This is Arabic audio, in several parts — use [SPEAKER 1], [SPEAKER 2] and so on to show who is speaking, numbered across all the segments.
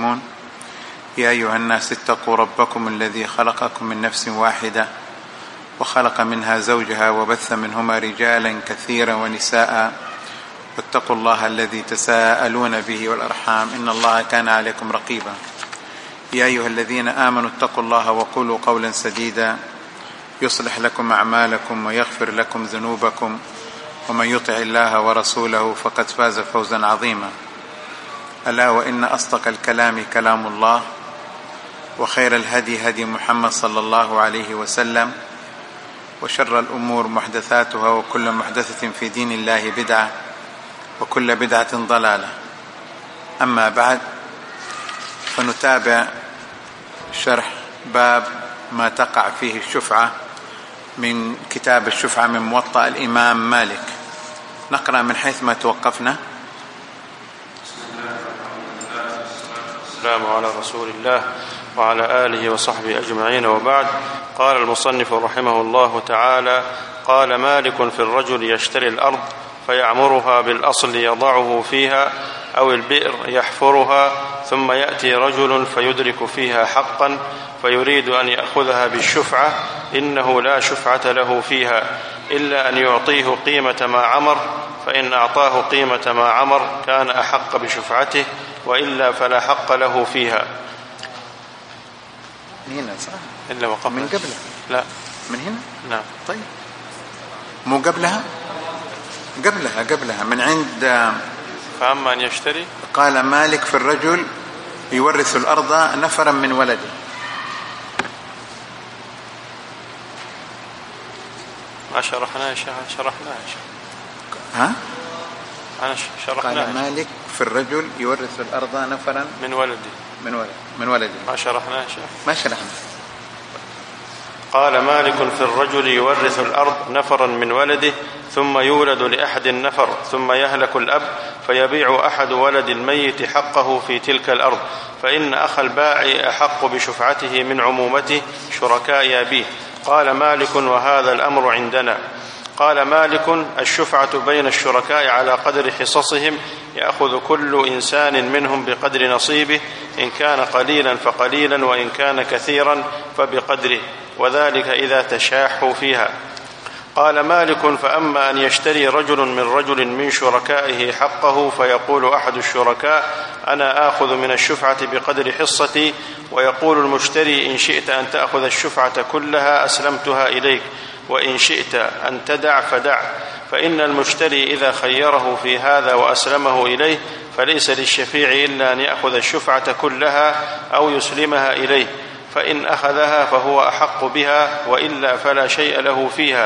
[SPEAKER 1] يا أيها الناس اتقوا ربكم الذي خلقكم من نفس واحدة وخلق منها زوجها وبث منهما رجالا كثيرا ونساء واتقوا الله الذي تساءلون به والأرحام إن الله كان عليكم رقيبا. يا أيها الذين آمنوا اتقوا الله وقولوا قولا سديدا يصلح لكم أعمالكم ويغفر لكم ذنوبكم ومن يطع الله ورسوله فقد فاز فوزا عظيما. ألا وإن أصدق الكلام كلام الله وخير الهدي هدي محمد صلى الله عليه وسلم وشر الأمور محدثاتها وكل محدثة في دين الله بدعة وكل بدعة ضلالة. أما بعد، فنتابع شرح باب ما تقع فيه الشفعة من كتاب الشفعة من موطأ الإمام مالك. نقرأ من حيث ما توقفنا.
[SPEAKER 2] السلام على رسول الله وعلى آله وصحبه أجمعين، وبعد. قال المصنف رحمه الله تعالى: قال مالك في الرجل يشتري الأرض فيعمرها بالأصل يضعه فيها أو البئر يحفرها، ثم يأتي رجل فيدرك فيها حقا فيريد أن يأخذها بالشفعة، إنه لا شفعة له فيها إلا أن يعطيه قيمة ما عمر، فإن أعطاه قيمة ما عمر كان أحق بشفعته، وإلا فلا حق له فيها.
[SPEAKER 1] هنا صح؟
[SPEAKER 2] إلا وقبل
[SPEAKER 1] من قبلها؟
[SPEAKER 2] لا،
[SPEAKER 1] من هنا؟
[SPEAKER 2] نعم.
[SPEAKER 1] طيب، مو قبلها؟ قبلها من عند.
[SPEAKER 2] فأما أن يشتري،
[SPEAKER 1] قال مالك في الرجل يورث الأرض نفرا من ولده.
[SPEAKER 2] ما شرحناه يا شيخ.
[SPEAKER 1] ها؟
[SPEAKER 2] أنا شرحناه.
[SPEAKER 1] قال مالك في الرجل يورث الأرض نفرا
[SPEAKER 2] من ولده. ما شرحناه يا شيخ.
[SPEAKER 1] ما شرحنا.
[SPEAKER 2] قال مالك في الرجل يورث الأرض نفرا من ولده، ثم يولد لأحد النفر، ثم يهلك الأب فيبيع أحد ولد الميت حقه في تلك الأرض، فإن أخ البائع أحق بشفعته من عمومته شركاء أبيه. قال مالك: وهذا الأمر عندنا. قال مالك: الشفعة بين الشركاء على قدر حصصهم، يأخذ كل إنسان منهم بقدر نصيبه، إن كان قليلا فقليلا، وإن كان كثيرا فبقدره، وذلك إذا تشاحوا فيها. قال مالك: فأما أن يشتري رجل من شركائه حقه، فيقول أحد الشركاء: أنا آخذ من الشفعة بقدر حصتي، ويقول المشتري: إن شئت أن تأخذ الشفعة كلها أسلمتها إليك، وإن شئت أن تدع فدع. فإن المشتري إذا خيره في هذا وأسلمه إليه، فليس للشفيع إلا أن يأخذ الشفعة كلها أو يسلمها إليه، فإن أخذها فهو أحق بها، وإلا فلا شيء له فيها.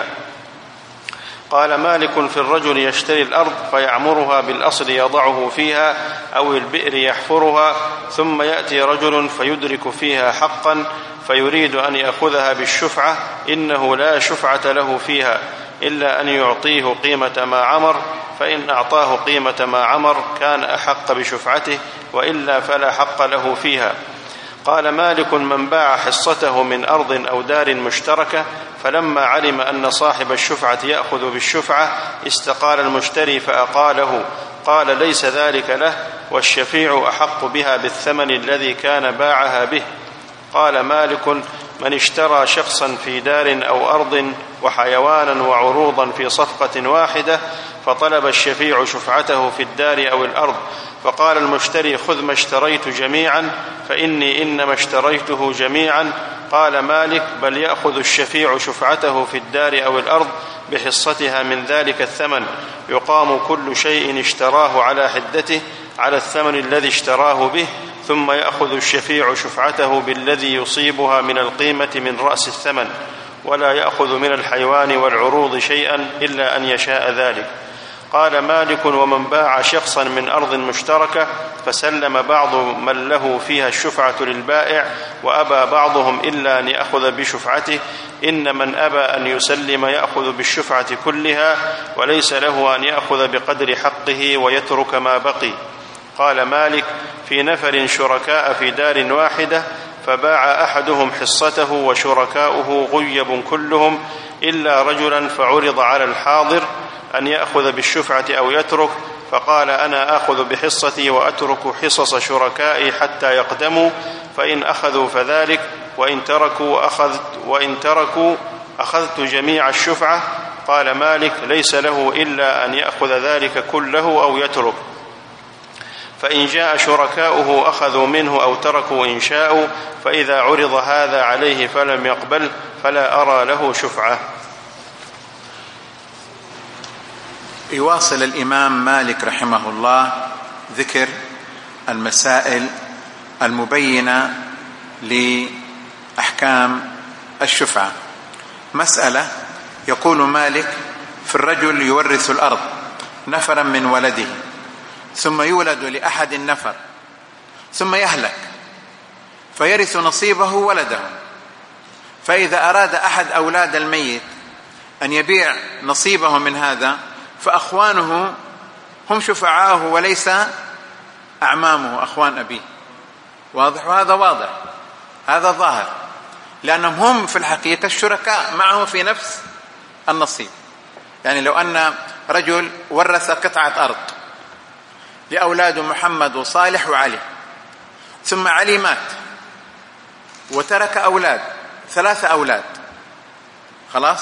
[SPEAKER 2] قال مالك في الرجل يشتري الأرض فيعمرها بالأصل يضعه فيها أو البئر يحفرها، ثم يأتي رجل فيدرك فيها حقا فيريد أن يأخذها بالشفعة، إنه لا شفعة له فيها إلا أن يعطيه قيمة ما عمر، فإن أعطاه قيمة ما عمر كان أحق بشفعته، وإلا فلا حق له فيها. قال مالك: من باع حصته من أرض أو دار مشتركة، فلما علم أن صاحب الشفعة يأخذ بالشفعة استقال المشتري فأقاله، قال: ليس ذلك له، والشفيع أحق بها بالثمن الذي كان باعها به. قال مالك: من اشترى شخصا في دار أو أرض وحيوانا وعروضا في صفقة واحدة، فطلب الشفيع شفعته في الدار أو الأرض، فقال المشتري: خذ ما اشتريت جميعا، فإني إنما اشتريته جميعا. قال مالك: بل يأخذ الشفيع شفعته في الدار أو الأرض بحصتها من ذلك الثمن، يقام كل شيء اشتراه على حدته على الثمن الذي اشتراه به، ثم يأخذ الشفيع شفعته بالذي يصيبها من القيمة من رأس الثمن، ولا يأخذ من الحيوان والعروض شيئا إلا أن يشاء ذلك. قال مالك: ومن باع شخصا من أرض مشتركة فسلم بعض من له فيها الشفعة للبائع، وأبى بعضهم إلا أن يأخذ بشفعته، إن من أبى أن يسلم يأخذ بالشفعة كلها، وليس له أن يأخذ بقدر حقه ويترك ما بقي. قال مالك: في نفر شركاء في دار واحدة، فباع أحدهم حصته وشركاؤه غيب كلهم إلا رجلا، فعرض على الحاضر أن يأخذ بالشفعة أو يترك، فقال: أنا آخذ بحصتي وأترك حصص شركائي حتى يقدموا، فإن أخذوا فذلك، وإن تركوا أخذت جميع الشفعة. قال مالك: ليس له إلا أن يأخذ ذلك كله أو يترك، فإن جاء شركاؤه أخذوا منه أو تركوا إن شاءوا، فإذا عرض هذا عليه فلم يقبل فلا أرى له شفعة.
[SPEAKER 1] يواصل الإمام مالك رحمه الله ذكر المسائل المبينة لأحكام الشفعة. مسألة يقول مالك: في الرجل يورث الأرض نفرا من ولده، ثم يولد لأحد النفر، ثم يهلك فيرث نصيبه ولده، فإذا أراد أحد أولاد الميت أن يبيع نصيبه من هذا فأخوانه هم شفعاؤه وليس أعمامه أخوان أبيه. واضح؟ وهذا واضح، هذا ظاهر، لأنهم هم في الحقيقة الشركاء معه في نفس النصيب. يعني لو أن رجل ورث قطعة أرض لأولاده محمد وصالح وعلي، ثم علي مات وترك أولاد، 3 أولاد، خلاص،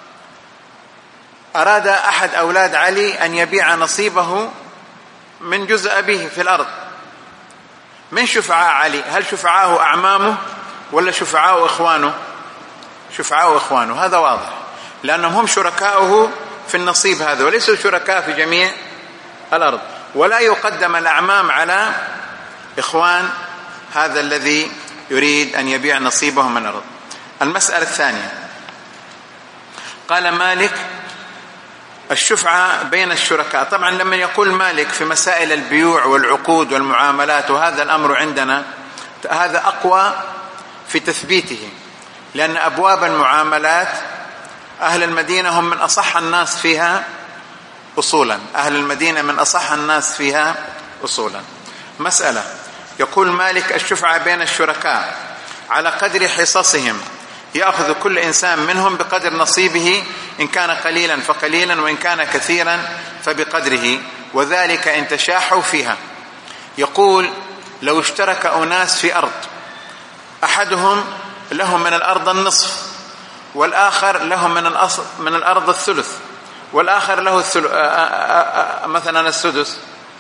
[SPEAKER 1] أراد أحد أولاد علي أن يبيع نصيبه من جزء أبيه في الأرض، من شفعاء علي؟ هل شفعاءه أعمامه ولا شفعاء إخوانه؟ شفعاء إخوانه. هذا واضح، لأنهم هم شركاؤه في النصيب هذا وليسوا شركاء في جميع الأرض. ولا يقدم الأعمام على إخوان هذا الذي يريد أن يبيع نصيبه من الأرض. المسألة الثانية، قال مالك: الشفعة بين الشركاء. طبعا لما يقول مالك في مسائل البيوع والعقود والمعاملات، وهذا الأمر عندنا هذا أقوى في تثبيته، لأن أبواب المعاملات أهل المدينة هم من أصح الناس فيها أصولا، أهل المدينة من أصح الناس فيها أصولا. مسألة يقول مالك: الشفعة بين الشركاء على قدر حصصهم، يأخذ كل إنسان منهم بقدر نصيبه، إن كان قليلا فقليلا، وإن كان كثيرا فبقدره، وذلك إن تشاحوا فيها. يقول: لو اشترك أناس في أرض، أحدهم له من الأرض النصف، والآخر له من الأرض الثلث، والآخر له مثلا السدس،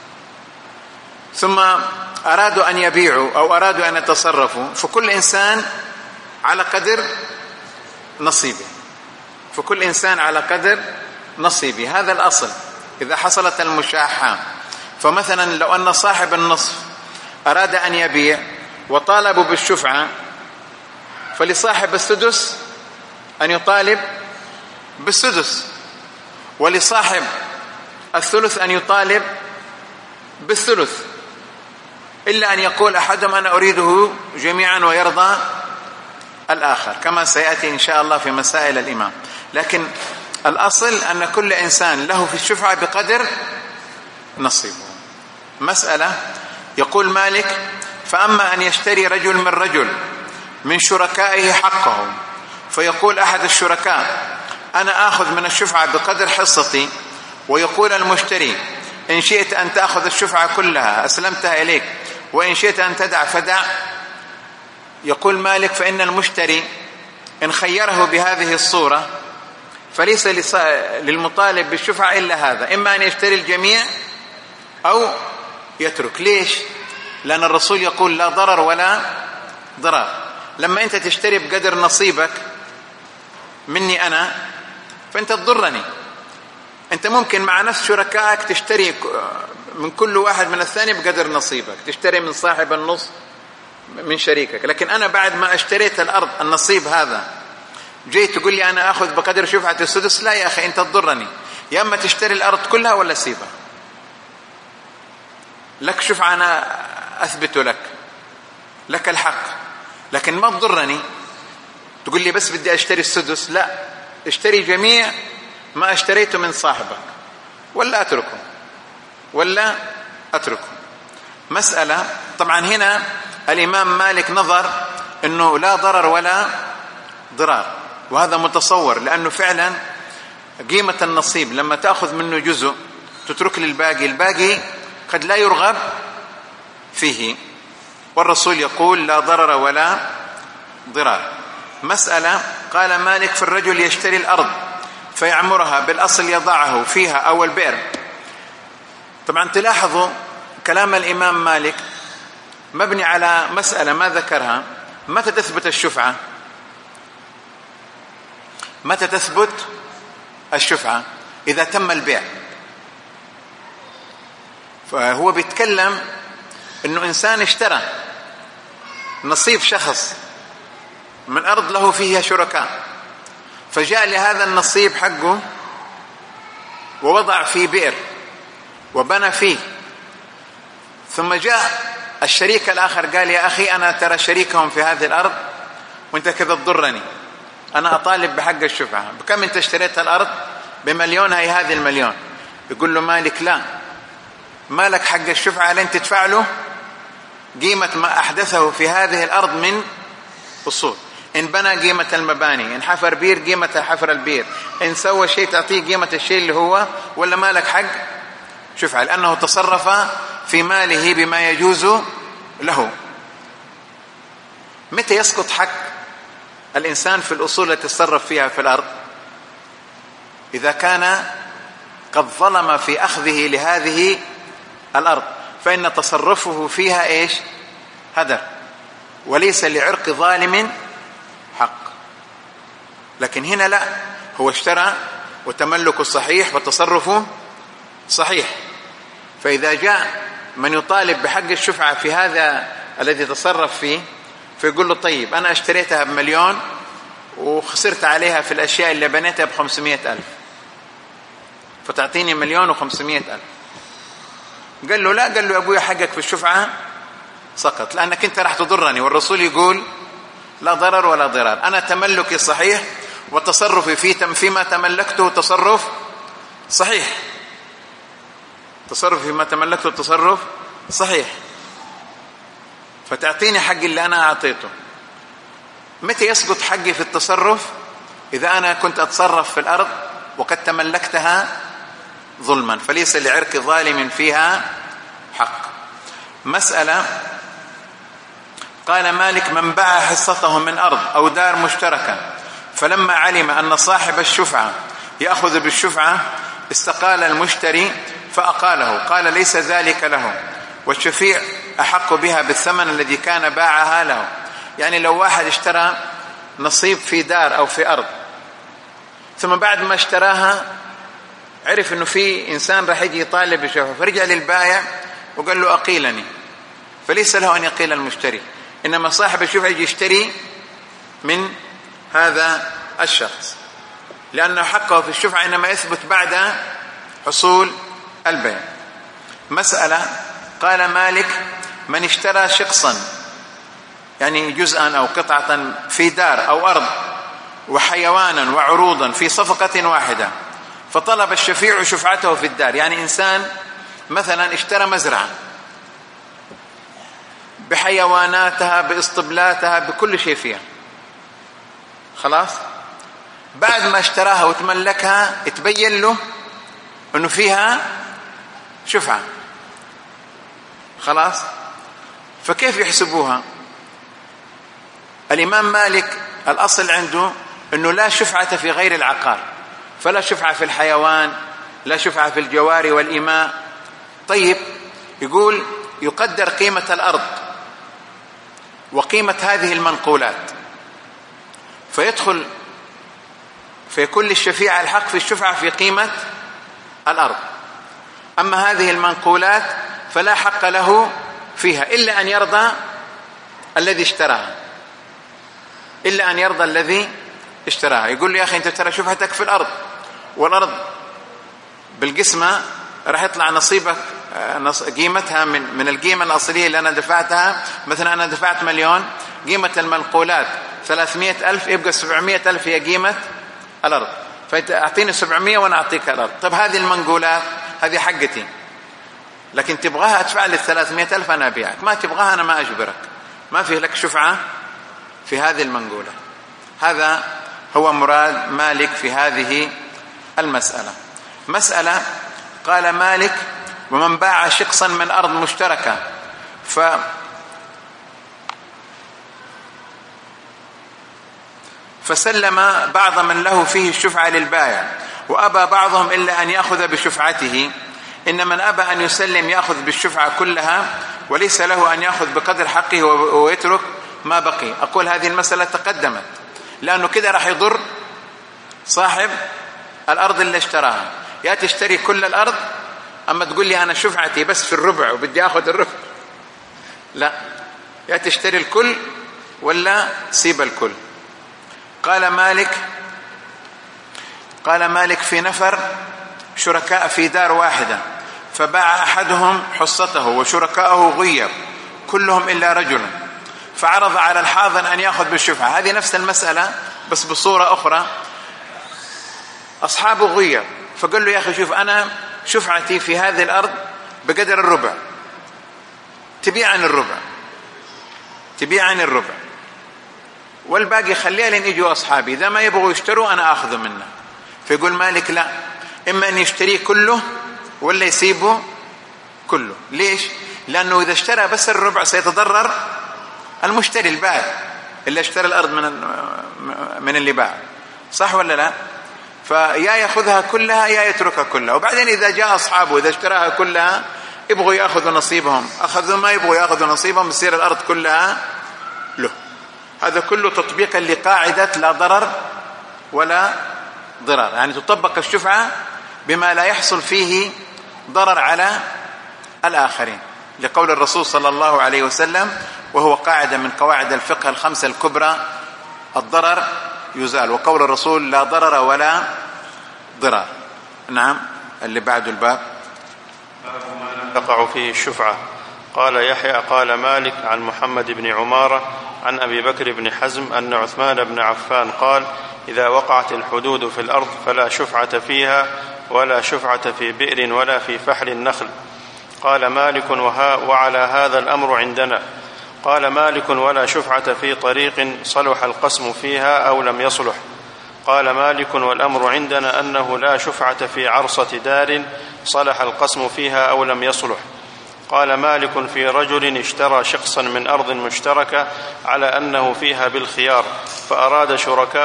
[SPEAKER 1] ثم أرادوا أن يبيعوا أو أرادوا أن يتصرفوا، فكل إنسان على قدر نصيبه، فكل إنسان على قدر نصيبه. هذا الأصل إذا حصلت المشاحة. فمثلا لو أن صاحب النصف أراد أن يبيع وطالبوا بالشفعة، فلصاحب السدس أن يطالب بالسدس، ولصاحب الثلث أن يطالب بالثلث، إلا أن يقول أحدهم أنا أريده جميعا ويرضى الآخر، كما سيأتي إن شاء الله في مسائل الإمام. لكن الأصل أن كل إنسان له في الشفعة بقدر نصيبه. مسألة يقول مالك: فأما أن يشتري رجل من رجل من شركائه حقه، فيقول أحد الشركاء: أنا آخذ من الشفعة بقدر حصتي، ويقول المشتري: إن شئت أن تأخذ الشفعة كلها أسلمتها إليك، وإن شئت أن تدع فدع. يقول مالك: فإن المشتري إن خيره بهذه الصورة فليس للمطالب بالشفعة إلا هذا، إما أن يشتري الجميع أو يترك. ليش؟ لأن الرسول يقول: لا ضرر ولا ضرار. لما أنت تشتري بقدر نصيبك مني أنا فأنت تضرني. أنت ممكن مع نفس شركائك تشتري من كل واحد من الثاني بقدر نصيبك، تشتري من صاحب النص من شريكك، لكن أنا بعد ما اشتريت الأرض النصيب هذا جيت تقول لي أنا أخذ بقدر شفعة السدس، لا يا أخي، أنت تضرني. يا أما تشتري الأرض كلها ولا سيبها، لك شفعة أنا أثبت لك الحق، لكن ما تضرني تقول لي بس بدي أشتري السدس. لا، اشتري جميع ما اشتريته من صاحبك ولا أتركه. مسألة طبعا هنا الإمام مالك نظر أنه لا ضرر ولا ضرار، وهذا متصور، لأنه فعلا قيمة النصيب لما تأخذ منه جزء تترك لي الباقي قد لا يرغب فيه. والرسول يقول لا ضرر ولا ضرار. مسألة قال مالك في الرجل يشتري الأرض فيعمرها، بالأصل يضعه فيها أو البئر. طبعا تلاحظوا كلام الإمام مالك مبني على مسألة ما ذكرها. متى تثبت الشفعة؟ متى تثبت الشفعة؟ إذا تم البيع. فهو بيتكلم إنه إنسان اشترى نصيب شخص من أرض له فيها شركاء، فجاء لهذا النصيب حقه ووضع في بئر وبنى فيه، ثم جاء الشريك الآخر قال يا أخي أنا ترى شريكهم في هذه الأرض وانت كذا تضرني، أنا أطالب بحق الشفعة. بكم انت اشتريت الأرض؟ ب1,000,000، هي هذه ال1,000,000. يقول له مالك لا، مالك حق الشفعة لن تدفع له قيمة ما أحدثه في هذه الأرض من أصول. إن بنى قيمة المباني، إن حفر بير قيمة حفر البير، إن سوى شيء تعطيه قيمة الشيء اللي هو، ولا مالك حق شفعة لأنه تصرف في ماله بما يجوز له. متى يسقط حق الإنسان في الأصول التي تصرف فيها في الأرض؟ إذا كان قد ظلم في أخذه لهذه الأرض، فإن تصرفه فيها إيش؟ هدر، وليس لعرق ظالم حق. لكن هنا لا، هو اشترى وتملكه صحيح وتصرفه صحيح. فإذا جاء من يطالب بحق الشفعة في هذا الذي تصرف فيه، فيقول له طيب أنا اشتريتها ب1,000,000 وخسرت عليها في الأشياء اللي بنيتها ب500,000، فتعطيني 1,500,000. قال له لا، قال له أبويا حقك في الشفعة سقط لأنك أنت راح تضرني، والرسول يقول لا ضرر ولا ضرار. أنا تملكي صحيح وتصرفي فيما تملكته تصرف صحيح، تصرفي فيما تملكته تصرف صحيح، فتعطيني حق اللي أنا أعطيته. متى يسقط حقي في التصرف؟ إذا أنا كنت أتصرف في الأرض وقد تملكتها ظلما، فليس لعرق ظالم فيها حق. مسألة قال مالك من باع حصته من أرض أو دار مشتركة فلما علم أن صاحب الشفعة يأخذ بالشفعة استقال المشتري فأقاله، قال ليس ذلك له، والشفيع أحق بها بالثمن الذي كان باعها له. يعني لو واحد اشترى نصيب في دار أو في أرض، ثم بعد ما اشتراها عرف أنه في إنسان راح يجي يطالب بالشفعة، فرجع للبائع وقال له أقيلني، فليس له أن يقيل المشتري، إنما صاحب الشفعة يجي يشتري من هذا الشخص، لأن حقه في الشفعة إنما يثبت بعد حصول البيع. مسألة قال مالك من اشترى شخصا، يعني جزءا أو قطعة في دار أو أرض وحيوانا وعروضا في صفقة واحدة، فطلب الشفيع شفعته في الدار. يعني إنسان مثلا اشترى مزرعة بحيواناتها بإسطبلاتها بكل شيء فيها، خلاص بعد ما اشتراها وتملكها اتبين له أنه فيها شفعة، خلاص فكيف يحسبوها؟ الإمام مالك الأصل عنده أنه لا شفعة في غير العقار، فلا شفعة في الحيوان، لا شفعة في الجواري والإماء. طيب يقول يقدر قيمة الأرض وقيمة هذه المنقولات، فيدخل في كل الشفيع الحق في الشفعة في قيمة الأرض. أما هذه المنقولات فلا حق له فيها إلا أن يرضى الذي اشتراها، إلا أن يرضى الذي اشتراها. يقول له يا أخي أنت ترى شفعتك في الأرض، والأرض بالقسمة راح يطلع نصيبك قيمتها من القيمة الأصلية اللي أنا دفعتها. مثلا أنا دفعت 1,000,000، قيمة المنقولات 300,000، يبقى 700,000 هي قيمة الأرض، فأعطيني 700 وأنا أعطيك الأرض. طب هذه المنقولات هذه حقتي، لكن تبغاها أدفع لي 300,000 أنا أبيعك، ما تبغاها أنا ما أجبرك، ما فيه لك شفعة في هذه المنقولة. هذا هو مراد مالك في هذه المسألة. مسألة قال مالك: ومن باع شقصا من أرض مشتركة فسلم بعض من له فيه الشفعة للبائع، وأبى بعضهم إلا أن يأخذ بشفعته، إن من أبى أن يسلم يأخذ بالشفعة كلها، وليس له أن يأخذ بقدر حقه ويترك ما بقي. أقول هذه المسألة تقدمت، لأنه كده راح يضر صاحب الأرض اللي اشتراها. يا تشتري كل الأرض، أما تقول لي أنا شفعتي بس في الربع وبدي أخذ الربع، لا، يا تشتري الكل ولا سيب الكل. قال مالك: في نفر شركاء في دار واحدة، فباع أحدهم حصته وشركاءه غير كلهم إلا رجل، فعرض على الحاضن أن يأخذ بالشفعة. هذه نفس المسألة بس بصورة أخرى. أصحابه غير، فقال له: يا أخي شوف، أنا شفعتي في هذه الأرض بقدر الربع، تبيعني الربع والباقي خليها لين يجوا أصحابي، إذا ما يبغوا يشتروا أنا أخذه منه. فيقول مالك: لا، إما أن يشتريه كله ولا يسيبه كله. ليش؟ لأنه إذا اشترى بس الربع سيتضرر المشتري البائع اللي اشترى الأرض من اللي باع، صح ولا لا؟ فيا يأخذها كلها يا يتركها كلها. وبعدين إذا جاء أصحابه إذا اشتراها كلها يبغوا يأخذوا نصيبهم أخذوا، ما يبغوا يأخذوا نصيبهم يصير الأرض كلها له. هذا كله تطبيقا لقاعدة لا ضرر ولا ضرر، يعني تطبق الشفعة بما لا يحصل فيه ضرر على الآخرين، لقول الرسول صلى الله عليه وسلم، وهو قاعدة من قواعد الفقه الخمسة الكبرى: الضرر يزال، وقول الرسول: لا ضرر ولا ضرر. نعم، اللي بعد الباب
[SPEAKER 2] ما تقع فيه الشفعة. قال يحيى: قال مالك عن محمد بن عمارة عن أبي بكر بن حزم أن عثمان بن عفان قال: إذا وقعت الحدود في الأرض فلا شفعة فيها، ولا شفعة في بئر ولا في فحل النخل. قال مالك: وعلى هذا الأمر عندنا. قال مالك: ولا شفعة في طريق صلح القسم فيها أو لم يصلح. قال مالك: والأمر عندنا أنه لا شفعة في عرصة دار صلح القسم فيها أو لم يصلح. قال مالك: في رجل اشترى شخصا من أرض مشتركة على أنه فيها بالخيار، فأراد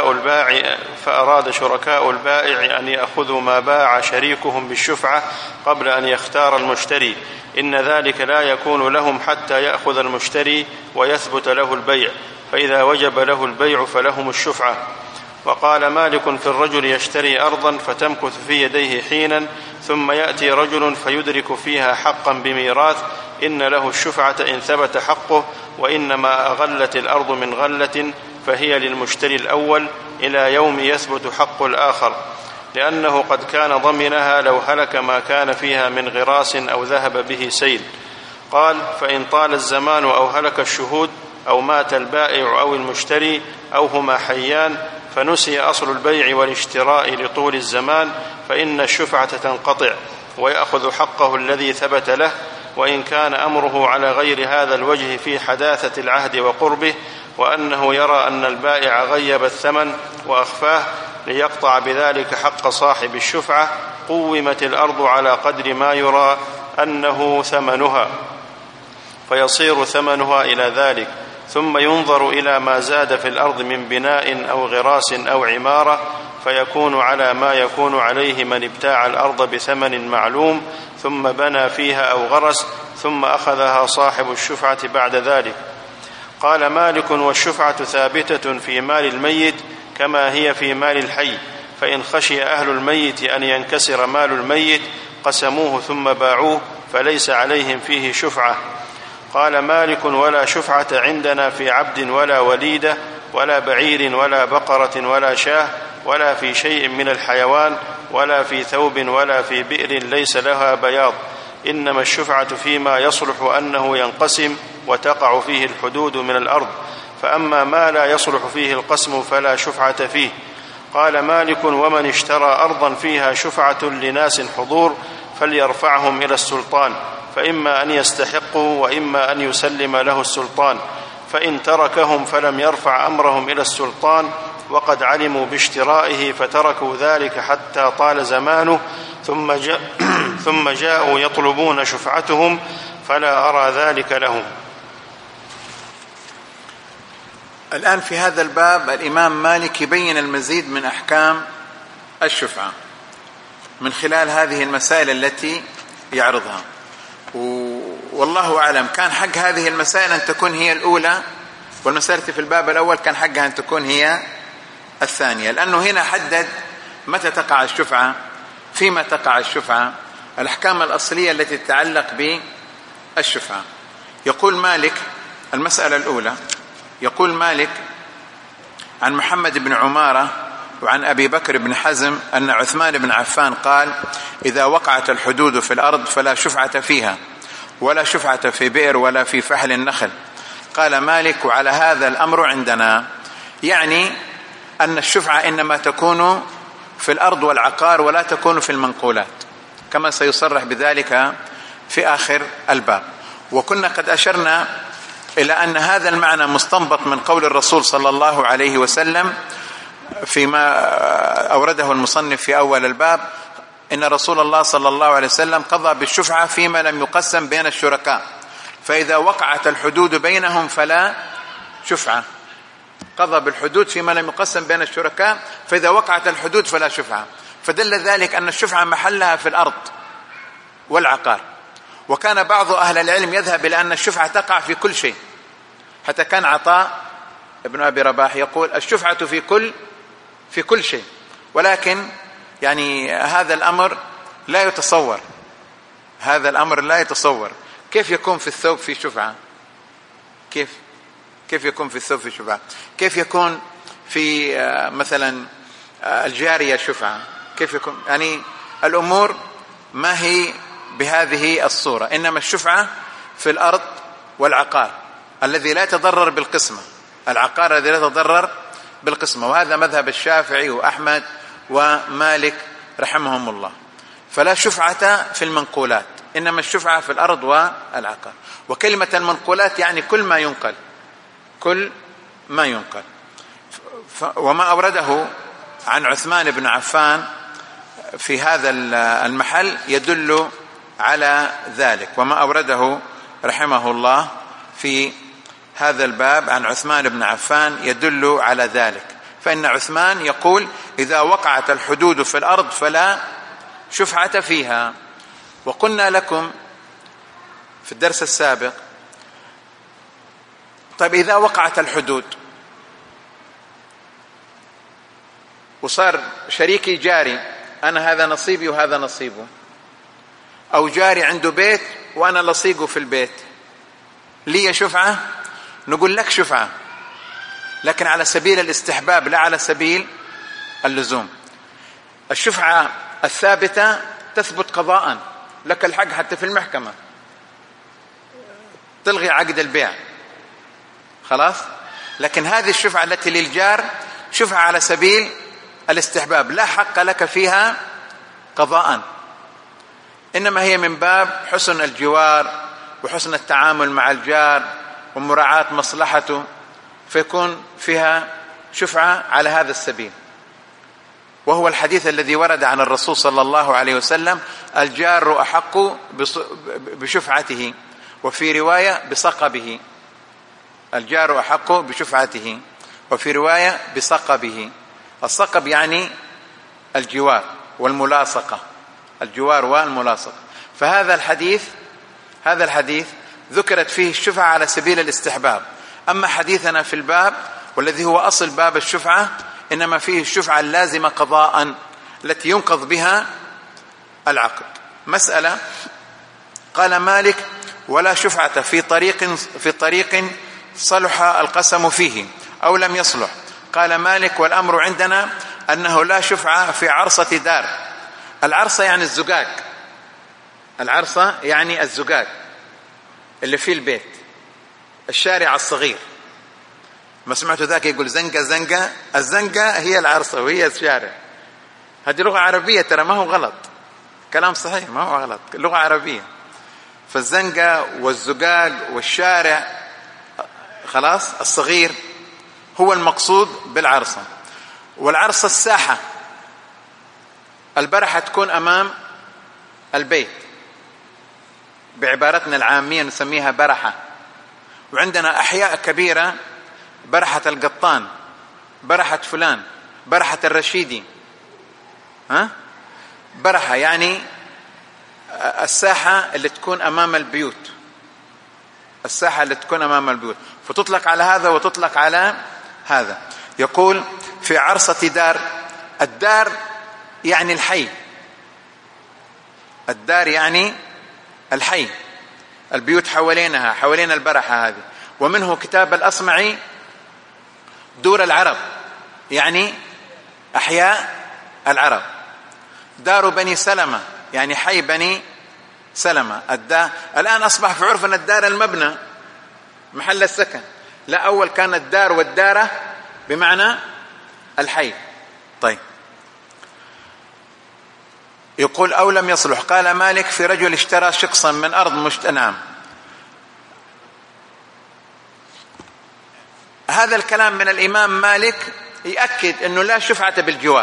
[SPEAKER 2] شركاء البائع أن يأخذوا ما باع شريكهم بالشفعة قبل أن يختار المشتري، إن ذلك لا يكون لهم حتى يأخذ المشتري ويثبت له البيع، فإذا وجب له البيع فلهم الشفعة. وقال مالك: في الرجل يشتري أرضا فتمكث في يديه حينا، ثم يأتي رجل فيدرك فيها حقا بميراث، إن له الشفعة إن ثبت حقه، وإنما أغلت الأرض من غلة فهي للمشتري الأول إلى يوم يثبت حق الآخر، لأنه قد كان ضمنها لو هلك ما كان فيها من غراس أو ذهب به سيل. قال: فإن طال الزمان أو هلك الشهود أو مات البائع أو المشتري أو هما حيان فنسي أصل البيع والاشتراء لطول الزمان، فإن الشفعة تنقطع ويأخذ حقه الذي ثبت له، وإن كان أمره على غير هذا الوجه في حداثة العهد وقربه، وأنه يرى أن البائع غيب الثمن وأخفاه ليقطع بذلك حق صاحب الشفعة، قومت الأرض على قدر ما يرى أنه ثمنها، فيصير ثمنها إلى ذلك، ثم ينظر إلى ما زاد في الأرض من بناء أو غراس أو عمارة، فيكون على ما يكون عليه من ابتاع الأرض بثمن معلوم ثم بنى فيها أو غرس، ثم أخذها صاحب الشفعة بعد ذلك. قال مالك: والشفعة ثابتة في مال الميت كما هي في مال الحي، فإن خشي أهل الميت أن ينكسر مال الميت قسموه ثم باعوه، فليس عليهم فيه شفعة. قال مالك: ولا شفعة عندنا في عبد ولا وليدة ولا بعير ولا بقرة ولا شاه ولا في شيء من الحيوان ولا في ثوب ولا في بئر ليس لها بياض، إنما الشفعة فيما يصلح أنه ينقسم وتقع فيه الحدود من الأرض، فأما ما لا يصلح فيه القسم فلا شفعة فيه. قال مالك: ومن اشترى أرضا فيها شفعة لناس حضور فليرفعهم إلى السلطان، فإما أن يستحقوا وإما أن يسلم له السلطان، فإن تركهم فلم يرفع أمرهم إلى السلطان وقد علموا باشترائه فتركوا ذلك حتى طال زمانه ثم جاءوا يطلبون شفعتهم، فلا أرى ذلك لهم.
[SPEAKER 1] الآن في هذا الباب الإمام مالك يبين المزيد من أحكام الشفعة من خلال هذه المسائل التي يعرضها، والله أعلم كان حق هذه المسائل أن تكون هي الأولى، والمسألة في الباب الأول كان حقها أن تكون هي الثانية، لأنه هنا حدد متى تقع الشفعة، فيما تقع الشفعة، الأحكام الأصلية التي تتعلق بالشفعة. يقول مالك المسألة الأولى، يقول مالك عن محمد بن عمارة وعن أبي بكر بن حزم أن عثمان بن عفان قال: إذا وقعت الحدود في الأرض فلا شفعة فيها، ولا شفعة في بئر ولا في فحل النخل. قال مالك: وعلى هذا الأمر عندنا، يعني أن الشفعة إنما تكون في الأرض والعقار ولا تكون في المنقولات، كما سيصرح بذلك في آخر الباب. وكنا قد أشرنا إلى أن هذا المعنى مستنبط من قول الرسول صلى الله عليه وسلم فيما أورده المصنف في أول الباب: إن رسول الله صلى الله عليه وسلم قضى بالشفعة فيما لم يقسم بين الشركاء، فإذا وقعت الحدود بينهم فلا شفعة. قضى بالحدود فيما لم يقسم بين الشركاء، فإذا وقعت الحدود فلا شفعة. فدل ذلك أن الشفعة محلها في الأرض والعقار. وكان بعض أهل العلم يذهب إلى أن الشفعة تقع في كل شيء، حتى كان عطاء ابن أبي رباح يقول: الشفعة في كل شيء. ولكن يعني هذا الأمر لا يتصور، هذا الأمر لا يتصور. كيف يكون في الثوب في شفعة؟ كيف يكون في الثوب في شفعة؟ كيف يكون في مثلا الجارية شفعة؟ كيف يكون؟ يعني الأمور ما هي بهذه الصورة، إنما الشفعة في الأرض والعقار الذي لا يتضرر بالقسمة، العقار الذي لا يتضرر بالقسمة. وهذا مذهب الشافعي وأحمد ومالك رحمهم الله. فلا شفعة في المنقولات، إنما الشفعة في الأرض والعقار. وكلمة المنقولات يعني كل ما ينقل. وما أورده عن عثمان بن عفان في هذا المحل يدل على ذلك، وما أورده رحمه الله في هذا الباب عن عثمان بن عفان يدل على ذلك. فإن عثمان يقول: إذا وقعت الحدود في الأرض فلا شفعة فيها. وقلنا لكم في الدرس السابق: طيب إذا وقعت الحدود وصار شريكي جاري، أنا هذا نصيبي وهذا نصيبه، أو جاري عنده بيت وأنا لصيقه في البيت، لي شفعة؟ نقول لك شفعة، لكن على سبيل الاستحباب لا على سبيل اللزوم. الشفعة الثابتة تثبت قضاء، لك الحق حتى في المحكمة تلغي عقد البيع، خلاص. لكن هذه الشفعة التي للجار شفعة على سبيل الاستحباب، لا حق لك فيها قضاء، إنما هي من باب حسن الجوار وحسن التعامل مع الجار ومراعاة مصلحته، فيكون فيها شفعة على هذا السبيل. وهو الحديث الذي ورد عن الرسول صلى الله عليه وسلم: الجار أحق بشفعته، وفي رواية بصقبه. الجار أحق بشفعته، وفي رواية بصقبه. الصقب يعني الجوار والملاصقة، الجوار والملاصقة. فهذا الحديث ذكرت فيه الشفعة على سبيل الاستحباب. أما حديثنا في الباب والذي هو أصل باب الشفعة إنما فيه الشفعة اللازمة قضاء التي ينقض بها العقد. مسألة. قال مالك: ولا شفعة في طريق صلح القسم فيه أو لم يصلح. قال مالك: والأمر عندنا أنه لا شفعة في عرصة دار. العرصة يعني الزجاج، العرصة يعني الزجاج اللي في البيت، الشارع الصغير. ما سمعتوا ذاك يقول زنقة؟ الزنقة هي العرصة وهي الشارع. هذه لغة عربية ترى، ما هو غلط، كلام صحيح، ما هو غلط، لغة عربية. فالزنقة والزجاج والشارع خلاص الصغير هو المقصود بالعرصة. والعرص الساحة، البرحة تكون أمام البيت، بعبارتنا العامية نسميها برحة. وعندنا أحياء كبيرة، برحة القطان، برحة فلان، برحة الرشيدي، برحة يعني الساحة اللي تكون أمام البيوت، الساحة اللي تكون أمام البيوت، فتطلق على هذا وتطلق على هذا. يقول في عرصة دار، الدار يعني الحي، الدار يعني الحي، البيوت حوالينها، حوالين البرحة هذه. ومنه كتاب الأصمعي دور العرب، يعني أحياء العرب. دار بني سلمة يعني حي بني سلمة. الآن أصبح في عرفنا الدار المبنى محل السكن، لا، أول كانت الدار والدارة بمعنى الحي. طيب، يقول أو لم يصلح. قال مالك في رجل اشترى شقصا من أرض نعم. هذا الكلام من الإمام مالك يأكد أنه لا شفعة بالجوار،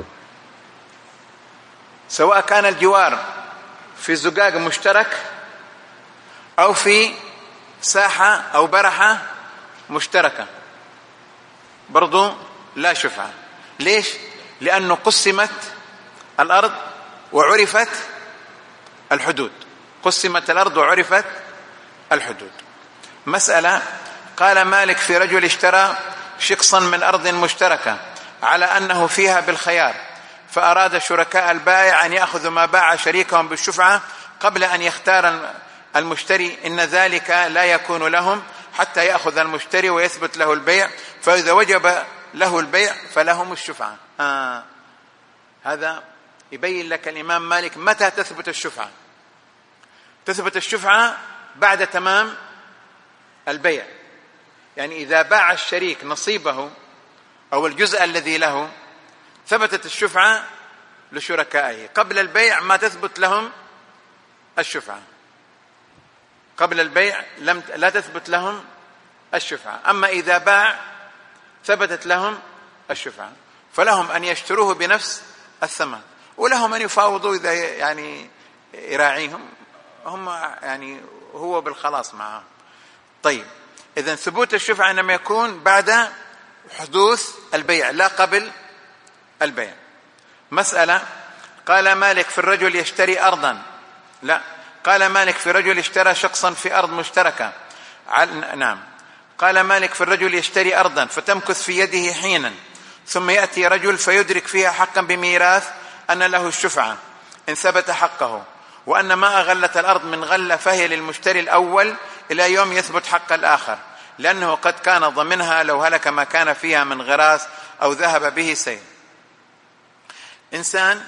[SPEAKER 1] سواء كان الجوار في زقاق مشترك أو في ساحة أو برحة مشتركة، برضو لا شفعة. ليش؟ لأنه قسمت الأرض وعرفت الحدود، قسمت الأرض وعرفت الحدود. مسألة. قال مالك في رجل اشترى شقصا من أرض مشتركة على أنه فيها بالخيار، فأراد شركاء البائع أن يأخذوا ما باع شريكهم بالشفعة قبل أن يختار المشتري، إن ذلك لا يكون لهم حتى يأخذ المشتري ويثبت له البيع، فإذا وجب له البيع فلهم الشفعة. هذا يبين لك الإمام مالك متى تثبت الشفعة. تثبت الشفعة بعد تمام البيع، يعني إذا باع الشريك نصيبه أو الجزء الذي له ثبتت الشفعة لشركائه. قبل البيع ما تثبت لهم الشفعة، قبل البيع لا تثبت لهم الشفعة. أما إذا باع ثبتت لهم الشفعة، فلهم أن يشتروه بنفس الثمن، ولهم أن يفاوضوا إذا يعني يراعيهم هم، يعني هو بالخلاص معهم. طيب، إذن ثبوت الشفعة إنما يكون بعد حدوث البيع لا قبل البيع. مسألة. قال مالك في الرجل يشتري أرضا، لا، قال مالك في رجل اشترى شخصا في أرض مشتركة. نعم. قال مالك في الرجل يشتري أرضا فتمكث في يده حينا، ثم يأتي رجل فيدرك فيها حقا بميراث أن له الشفعة إن ثبت حقه، وأن ما أغلت الأرض من غلة فهي للمشتري الأول إلى يوم يثبت حق الآخر، لأنه قد كان ضمنها لو هلك ما كان فيها من غراس أو ذهب به سيل. إنسان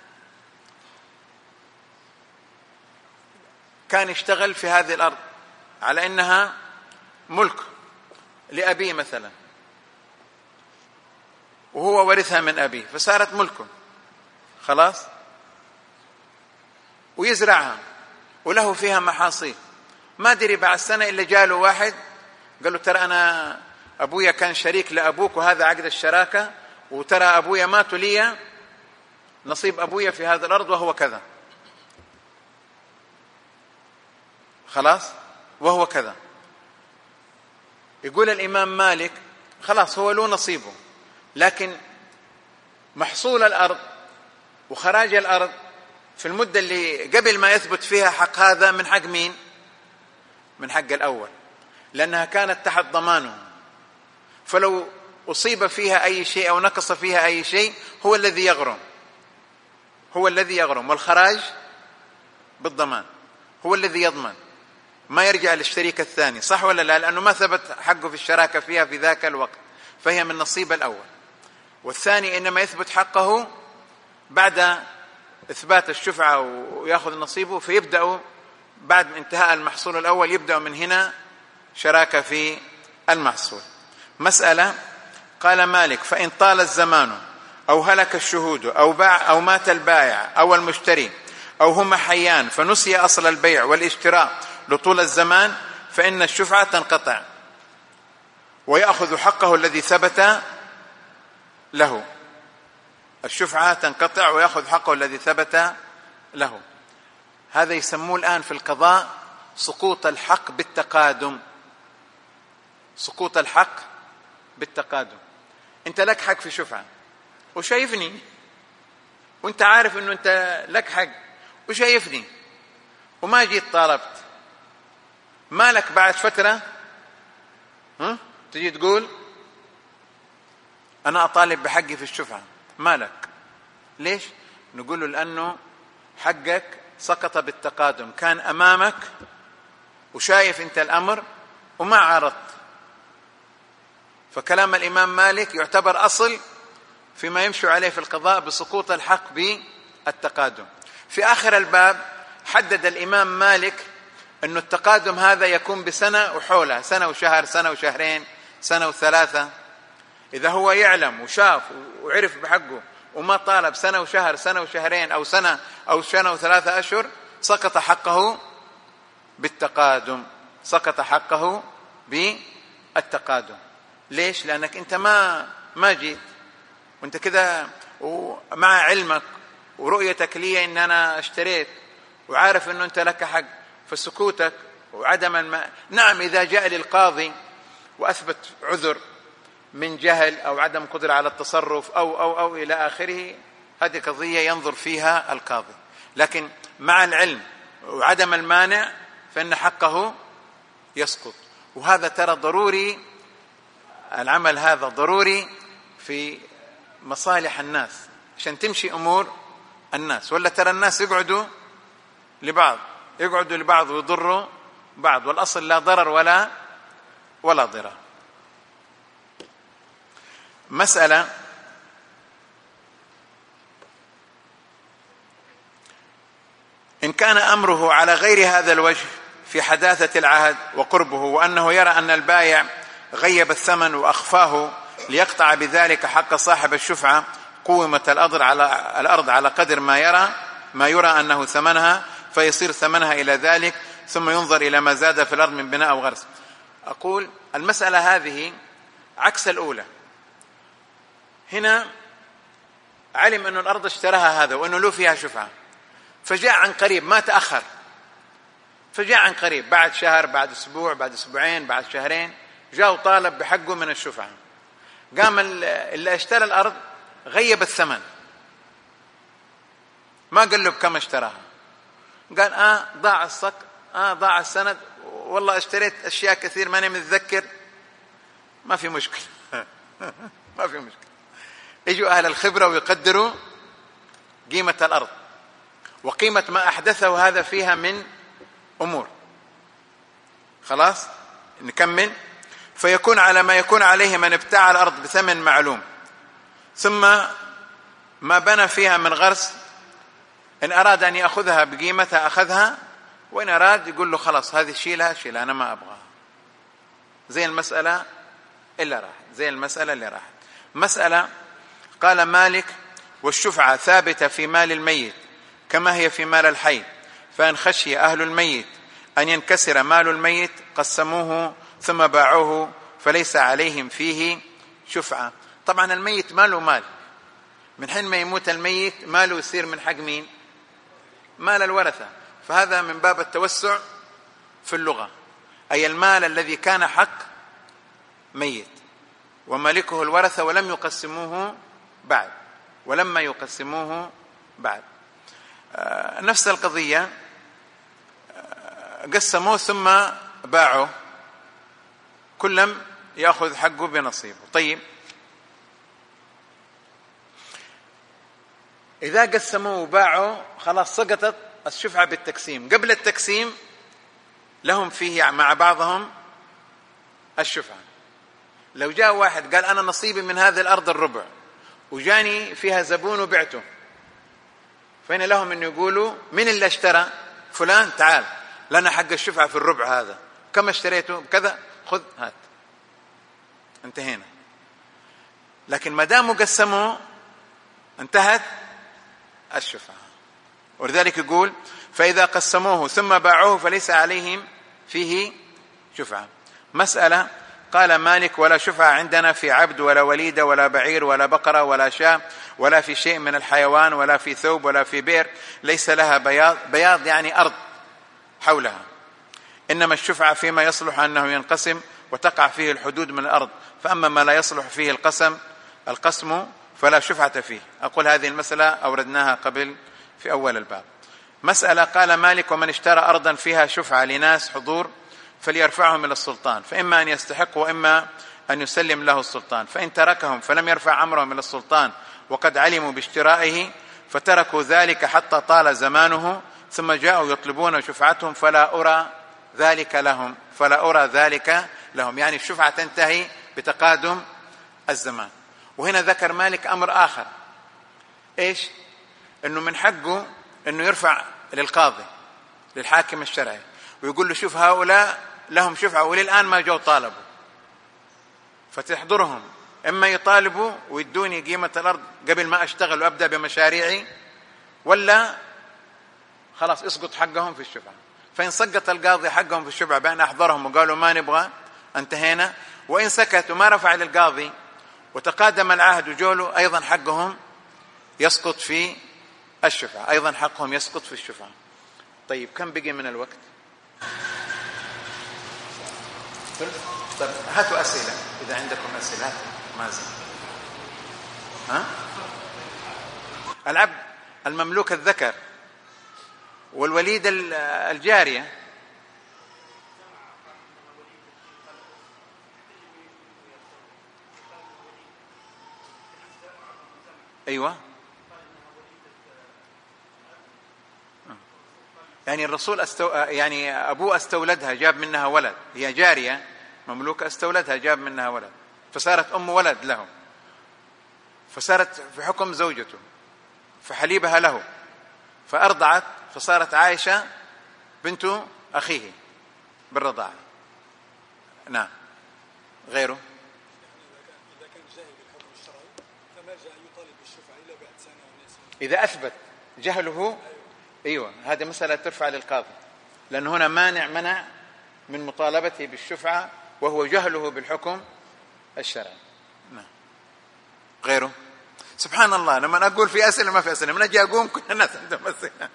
[SPEAKER 1] كان يشتغل في هذه الأرض على أنها ملك لأبيه مثلا، وهو ورثها من أبيه فصارت ملكه خلاص، ويزرعها وله فيها محاصيل. ما دري بعد سنة إلا جاله واحد قال له ترى أنا أبويا كان شريك لأبوك وهذا عقد الشراكة، وترى أبويا مات لي نصيب أبويا في هذا الأرض وهو كذا، خلاص وهو كذا. يقول الإمام مالك خلاص هو له نصيبه، لكن محصول الأرض وخراج الأرض في المدة اللي قبل ما يثبت فيها حق هذا من حق مين؟ من حق الأول، لأنها كانت تحت ضمانه، فلو أصيب فيها أي شيء أو نقص فيها أي شيء هو الذي يغرم، هو الذي يغرم، والخراج بالضمان هو الذي يضمن، ما يرجع للشريك الثاني، صح ولا لا؟ لأنه ما ثبت حقه في الشراكة فيها في ذاك الوقت، فهي من نصيب الأول. والثاني إنما يثبت حقه بعد إثبات الشفعة ويأخذ نصيبه، فيبدأ بعد انتهاء المحصول الأول يبدأ من هنا شراكة في المحصول. مسألة. قال مالك فإن طال الزمان أو هلك الشهود أو باع أو مات البائع أو المشتري أو هما حيان فنسي أصل البيع والاشتراء لطول الزمان، فإن الشفعة تنقطع ويأخذ حقه الذي ثبت له. الشفعة تنقطع ويأخذ حقه الذي ثبت له. هذا يسموه الآن في القضاء سقوط الحق بالتقادم. سقوط الحق بالتقادم. أنت لك حق في شفعة وشايفني، وأنت عارف أنه أنت لك حق وشايفني، وما جيت طالبت، مالك بعد فترة تجي تقول أنا أطالب بحقي في الشفعة؟ مالك؟ ليش؟ نقول له لأنه حقك سقط بالتقادم، كان أمامك وشايف أنت الأمر وما عارضت. فكلام الإمام مالك يعتبر أصل فيما يمشي عليه في القضاء بسقوط الحق بالتقادم. في آخر الباب حدد الإمام مالك أن التقادم هذا يكون بسنة وحولها، سنة وشهر، سنة وشهرين، سنة وثلاثة. إذا هو يعلم وشاف وعرف بحقه وما طالب سنة وشهر، سنة وشهرين، أو سنة وثلاثة أشهر، سقط حقه بالتقادم. سقط حقه بالتقادم. ليش؟ لأنك أنت ما جيت، وأنت كده ومع علمك ورؤيتك لي أن أنا اشتريت وعارف أنه أنت لك حق، فسكوتك وعدم نعم إذا جاء للقاضي وأثبت عذر من جهل أو عدم قدرة على التصرف أو إلى آخره، هذه قضية ينظر فيها القاضي. لكن مع العلم وعدم المانع فإن حقه يسقط. وهذا ترى ضروري، العمل هذا ضروري في مصالح الناس عشان تمشي أمور الناس. ولا ترى الناس يقعدوا لبعض ويضروا بعض، والأصل لا ضرر ولا ضرر. مسألة إن كان أمره على غير هذا الوجه في حداثة العهد وقربه، وأنه يرى أن البائع غيب الثمن وأخفاه ليقطع بذلك حق صاحب الشفعة، قومت الأرض على قدر ما يرى أنه ثمنها، فيصير ثمنها إلى ذلك، ثم ينظر إلى ما زاد في الأرض من بناء أو غرس. أقول المسألة هذه عكس الأولى. هنا علم أن الأرض اشتراها هذا وأنه له فيها شفعة، فجاء عن قريب، ما تأخر، فجاء عن قريب بعد شهر، بعد أسبوع، بعد أسبوعين، بعد شهرين، جاء وطالب بحقه من الشفعة. قام اللي اشترى الأرض غيب الثمن، ما قال له بكم اشتراها، قال ضاع الصك، ضاع السند، والله اشتريت أشياء كثير ماني متذكر. ما في مشكلة ما في مشكلة. يجوا أهل الخبرة ويقدروا قيمة الأرض وقيمة ما أحدثه هذا فيها من أمور. خلاص نكمل. فيكون على ما يكون عليه من ابتاع الأرض بثمن معلوم، ثم ما بنى فيها من غرس، إن أراد أن يأخذها بقيمتها أخذها، وإن أراد يقول له خلاص هذه شيلها أنا ما أبغاها. زي المسألة اللي راحت. مسألة قال مالك: والشفعة ثابتة في مال الميت كما هي في مال الحي، فإن خشي أهل الميت أن ينكسر مال الميت قسموه ثم باعوه، فليس عليهم فيه شفعة. طبعا الميت ماله مال، من حين ما يموت الميت ماله يصير من حق مين؟ مال الورثة. فهذا من باب التوسع في اللغة، أي المال الذي كان حق ميت ومالكه الورثة ولم يقسموه بعد، ولما يقسموه بعد. نفس القضية، قسموه ثم باعوا، كلهم يأخذ حقه بنصيبه. طيب إذا قسموه وباعوا خلاص سقطت الشفعة بالتقسيم. قبل التقسيم لهم فيه مع بعضهم الشفعة. لو جاء واحد قال أنا نصيبي من هذه الأرض الربع وجاني فيها زبون وبعته، فإن لهم أن يقولوا من اللي اشترى؟ فلان، تعال لنا حق الشفعة في الربع هذا، كم اشتريته؟ بكذا، خذ هات، انتهينا. لكن ما داموا قسموا انتهت الشفعة. ولذلك يقول: فإذا قسموه ثم باعوه فليس عليهم فيه شفعة. مسألة قال مالك: ولا شفعة عندنا في عبد ولا وليدة ولا بعير ولا بقرة ولا شاة ولا في شيء من الحيوان ولا في ثوب ولا في بئر ليس لها بياض. بياض يعني أرض حولها. إنما الشفعة فيما يصلح أنه ينقسم وتقع فيه الحدود من الأرض، فأما ما لا يصلح فيه القسم فلا شفعة فيه. أقول هذه المسألة أوردناها قبل في أول الباب. مسألة: قال مالك: ومن اشترى أرضا فيها شفعة لناس حضور فليرفعهم إلى السلطان، فإما أن يستحق وإما أن يسلم له السلطان، فإن تركهم فلم يرفع أمرهم إلى السلطان وقد علموا باشترائه فتركوا ذلك حتى طال زمانه ثم جاءوا يطلبون شفعتهم فلا أرى ذلك لهم، يعني الشفعة تنتهي بتقادم الزمان. وهنا ذكر مالك أمر آخر، إيش؟ أنه من حقه أنه يرفع للقاضي للحاكم الشرعي ويقول له: شوف هؤلاء لهم شفعة وللآن ما جو طالبوا، فتحضرهم إما يطالبوا ويدوني قيمة الأرض قبل ما أشتغل وأبدأ بمشاريعي، ولا خلاص اسقط حقهم في الشفعة. فإن سقط القاضي حقهم في الشفعة بأن أحضرهم وقالوا ما نبغى انتهينا، وإن سكتوا ما رفع للقاضي وتقادم العهد وجوله أيضا حقهم يسقط في الشفعة، أيضا حقهم يسقط في الشفعة. طيب كم بقي من الوقت؟ طيب هاتوا أسئلة إذا عندكم أسئلة. مازن العبد المملوك الذكر والوليد الجارية. أيوة، يعني الرسول يعني أبوه استولدها جاب منها ولد، هي جارية مملوكة استولدها جاب منها ولد فصارت أم ولد له، فصارت في حكم زوجته، فحليبها له، فأرضعت فصارت عائشة بنت أخيه بالرضاعة. نعم. غيره
[SPEAKER 3] إذا كان جاهل بالحكم الشرعي فما جاء يطالب بالشفعة إلا بعد سنة ونصف
[SPEAKER 1] إذا أثبت جهله. أيوة، هذه مسألة ترفع للقاضي، لأن هنا منع من مطالبته بالشفعة وهو جهله بالحكم الشرعي. نعم. غيره. سبحان الله، لما أقول في أسئلة ما في أسئلة، من أجي أقوم كل الناس عندهم أسئلة.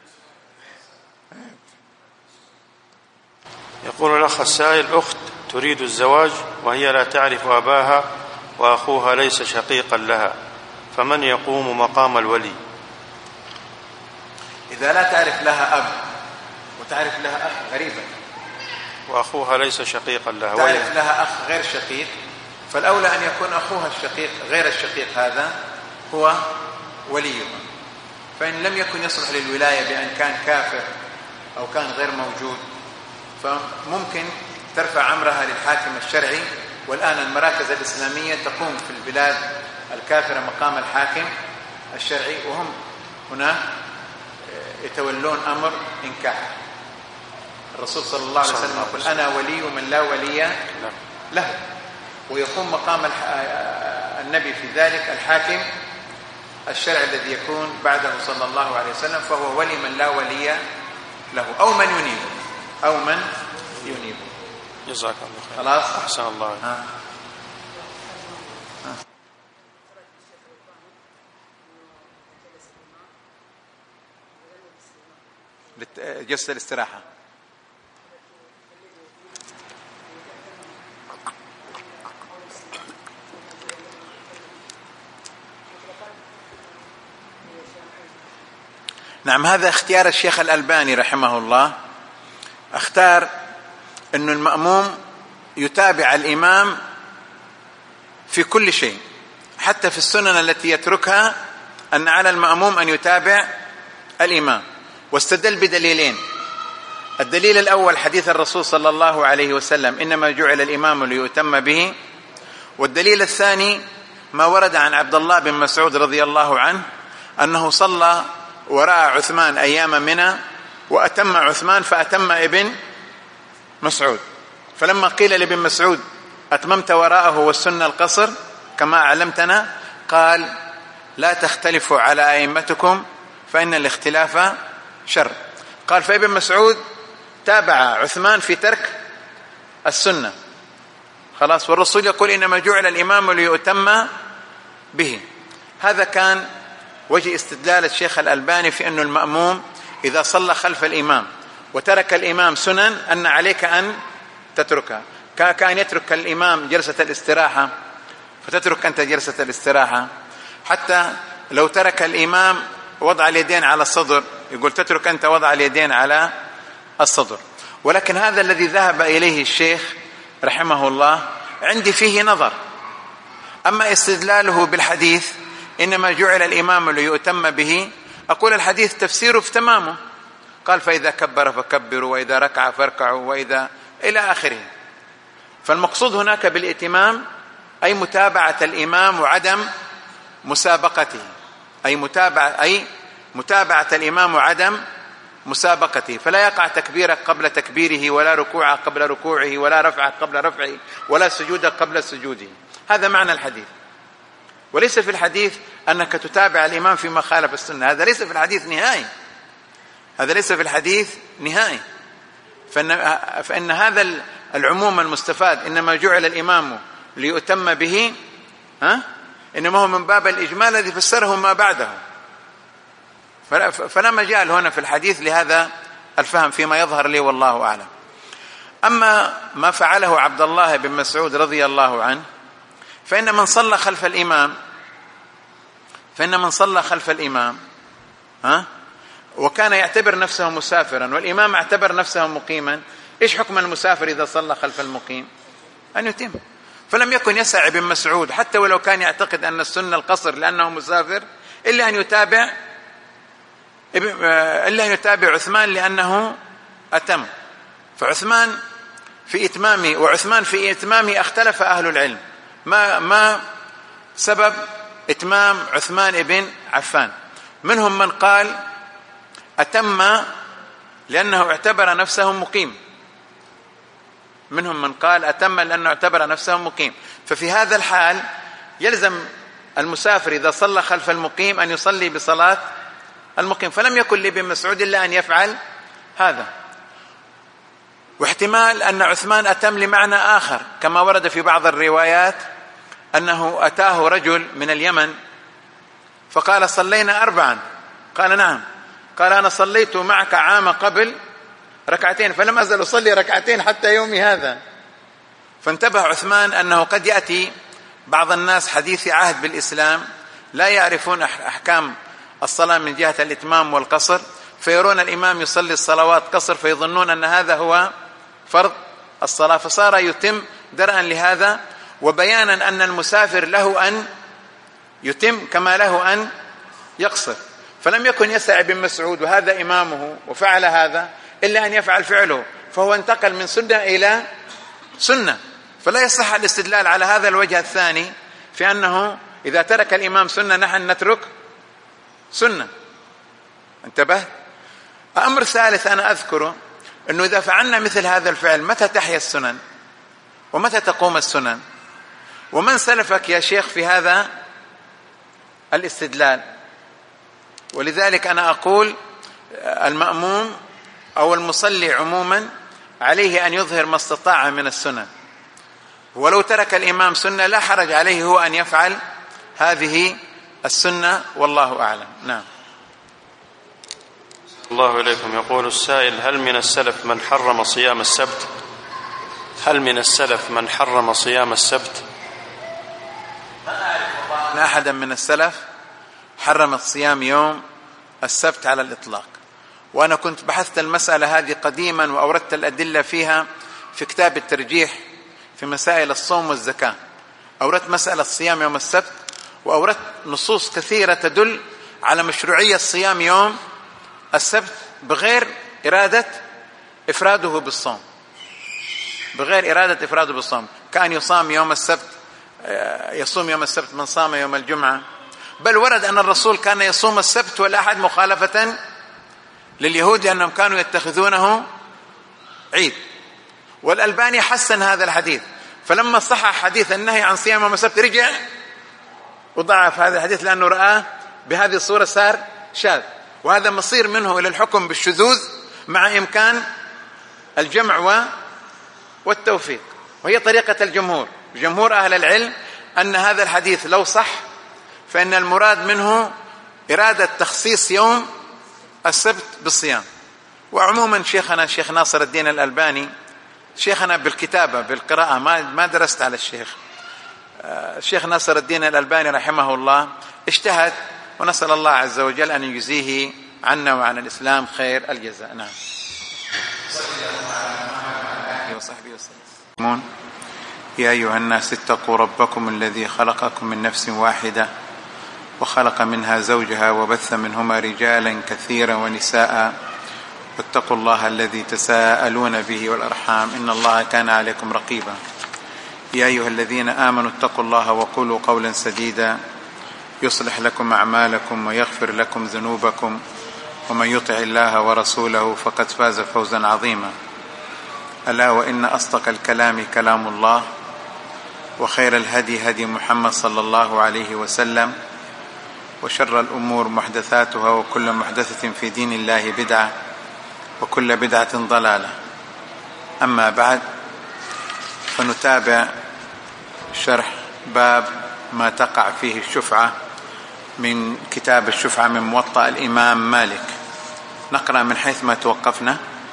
[SPEAKER 2] يقول الأخ السائل: أخت تريد الزواج وهي لا تعرف أباها وأخوها ليس شقيقا لها، فمن يقوم مقام الولي؟
[SPEAKER 1] إذا لا تعرف لها أب وتعرف لها أخ غريبا
[SPEAKER 2] وأخوها ليس شقيقا لها،
[SPEAKER 1] تعرف لها أخ غير شقيق، فالأولى أن يكون أخوها الشقيق غير الشقيق هذا هو وليها. فإن لم يكن يصلح للولاية بأن كان كافر أو كان غير موجود فممكن ترفع أمرها للحاكم الشرعي. والآن المراكز الإسلامية تقوم في البلاد الكافرة مقام الحاكم الشرعي، وهم هنا يتولون أمر إنكاح. الرسول صلى الله عليه وسلم يقول: أنا ولي من لا ولي له، ويقوم مقام النبي في ذلك الحاكم الشرعي الذي يكون بعده صلى الله عليه وسلم، فهو ولي من لا ولي له أو من ينيب.
[SPEAKER 2] جزاك الله خير.
[SPEAKER 1] خلاص،
[SPEAKER 2] أحسن الله.
[SPEAKER 1] جلسة الاستراحة. نعم، هذا اختيار الشيخ الألباني رحمه الله. اختار أن المأموم يتابع الإمام في كل شيء، حتى في السنن التي يتركها أن على المأموم أن يتابع الإمام، واستدل بدليلين. الدليل الأول حديث الرسول صلى الله عليه وسلم: إنما جعل الإمام ليؤتم به. والدليل الثاني ما ورد عن عبد الله بن مسعود رضي الله عنه أنه صلى وراء عثمان أيام منى وأتم عثمان فأتم ابن مسعود، فلما قيل لابن مسعود: أتممت وراءه والسنة القصر كما علمتنا؟ قال: لا تختلفوا على أئمتكم فإن الاختلاف شر. قال: فابن مسعود تابع عثمان في ترك السنة، خلاص. والرسول يقول إنما جعل الإمام ليؤتم به. هذا كان وجه استدلال الشيخ الألباني في أن المأموم إذا صلى خلف الإمام وترك الإمام سنن أن عليك أن تتركها، كان يترك الإمام جلسة الاستراحة فتترك أنت جلسة الاستراحة، حتى لو ترك الإمام وضع اليدين على الصدر يقول تترك أنت وضع اليدين على الصدر. ولكن هذا الذي ذهب إليه الشيخ رحمه الله عندي فيه نظر. أما استدلاله بالحديث إنما جعل الإمام ليؤتم به، أقول الحديث تفسيره في تمامه، قال فإذا كبر فكبروا وإذا ركع فاركعوا وإذا إلى آخره. فالمقصود هناك بالائتمام أي متابعة الإمام وعدم مسابقته، أي متابعة الإمام وعدم مسابقته، فلا يقع تكبيرك قبل تكبيره ولا ركوع قبل ركوعه ولا رفع قبل رفعه ولا سجود قبل سجوده. هذا معنى الحديث، وليس في الحديث أنك تتابع الإمام فيما خالف السنة، هذا ليس في الحديث نهائي، هذا ليس في الحديث نهائي. فإن هذا العموم المستفاد إنما جعل الإمام ليؤتم به إنما هو من باب الإجمال الذي فسره ما بعده، فلا مجال هنا في الحديث لهذا الفهم فيما يظهر لي والله أعلم. أما ما فعله عبد الله بن مسعود رضي الله عنه فإن من صلى خلف الإمام وكان يعتبر نفسه مسافرا والإمام اعتبر نفسه مقيما، إيش حكم المسافر إذا صلى خلف المقيم؟ أن يتم. فلم يكن يسع ابن مسعود حتى ولو كان يعتقد أن السنة القصر لأنه مسافر إلا أن يتابع عثمان لأنه أتم. فعثمان في إتمامه اختلف أهل العلم ما سبب إتمام عثمان بن عفان. منهم من قال أتم لأنه اعتبر نفسه مقيم، ففي هذا الحال يلزم المسافر إذا صلى خلف المقيم أن يصلي بصلاة المقيم، فلم يكن لابن مسعود إلا أن يفعل هذا. واحتمال أن عثمان أتم لمعنى آخر كما ورد في بعض الروايات أنه أتاه رجل من اليمن فقال صلينا 4، قال نعم، قال أنا صليت معك عام قبل 2 فلم أزل أصلي 2 حتى يومي هذا. فانتبه عثمان أنه قد يأتي بعض الناس حديث عهد بالإسلام لا يعرفون أحكام الصلاة من جهة الإتمام والقصر، فيرون الإمام يصلي الصلوات قصر فيظنون أن هذا هو فرض الصلاة، فصار يتم درءا لهذا وبيانا أن المسافر له أن يتم كما له أن يقصر. فلم يكن يسع ابن مسعود وهذا إمامه وفعل هذا إلا أن يفعل فعله، فهو انتقل من سنة إلى سنة. فلا يصح الاستدلال على هذا الوجه الثاني في أنه إذا ترك الإمام سنة نحن نترك سنة. انتبه. أمر ثالث أنا أذكره أنه إذا فعلنا مثل هذا الفعل متى تحيا السنن ومتى تقوم السنن؟ ومن سلفك يا شيخ في هذا الاستدلال؟ ولذلك أنا أقول المأموم أو المصلي عموما عليه أن يظهر ما استطاع من السنن، ولو ترك الإمام سنة لا حرج عليه هو أن يفعل هذه السنة والله أعلم. نعم.
[SPEAKER 2] الله إليكم. يقول السائل: هل من السلف من حرم صيام السبت؟
[SPEAKER 1] لا أعرف أن أحدا من السلف حرم الصيام يوم السبت على الإطلاق، وأنا كنت بحثت المسألة هذه قديما وأوردت الأدلة فيها في كتاب الترجيح في مسائل الصوم والزكاة، أوردت مسألة الصيام يوم السبت وأوردت نصوص كثيرة تدل على مشروعية الصيام يوم السبت بغير إرادة إفراده بالصوم، كان يصوم يوم السبت من صام يوم الجمعة، بل ورد أن الرسول كان يصوم السبت والأحد مخالفة لليهود لأنهم كانوا يتخذونه عيد. والألباني حسن هذا الحديث، فلما صح حديث النهي عن صيام يوم السبت رجع وضعف هذا الحديث لأنه رآه بهذه الصورة صار شاذ، وهذا مصير منه إلى الحكم بالشذوذ مع إمكان الجمع والتوفيق. وهي طريقة الجمهور. جمهور أهل العلم أن هذا الحديث لو صح فإن المراد منه إرادة تخصيص يوم السبت بالصيام. وعموما شيخنا الشيخ ناصر الدين الألباني، شيخنا بالكتابة بالقراءة، ما درست على الشيخ ناصر الدين الألباني رحمه الله اجتهد، ونسأل الله عز وجل أن يجزيه عنا وعن الإسلام خير الجزاء. نعم. وصحبه وسلم. يا أيها الناس اتقوا ربكم الذي خلقكم من نفس واحدة وخلق منها زوجها وبث منهما رجالا كثيرا ونساء واتقوا الله الذي تساءلون به والأرحام إن الله كان عليكم رقيبا. يا أيها الذين آمنوا اتقوا الله وقولوا قولا سديدا يصلح لكم أعمالكم ويغفر لكم ذنوبكم ومن يطع الله ورسوله فقد فاز فوزا عظيما. ألا وإن أصدق الكلام كلام الله وخير الهدي هدي محمد صلى الله عليه وسلم وشر الأمور محدثاتها وكل محدثة في دين الله بدعة وكل بدعة ضلالة. أما بعد، فنتابع شرح باب ما تقع فيه الشفعة من كتاب الشفعة من موطأ الإمام مالك. نقرأ من حيث ما توقفنا.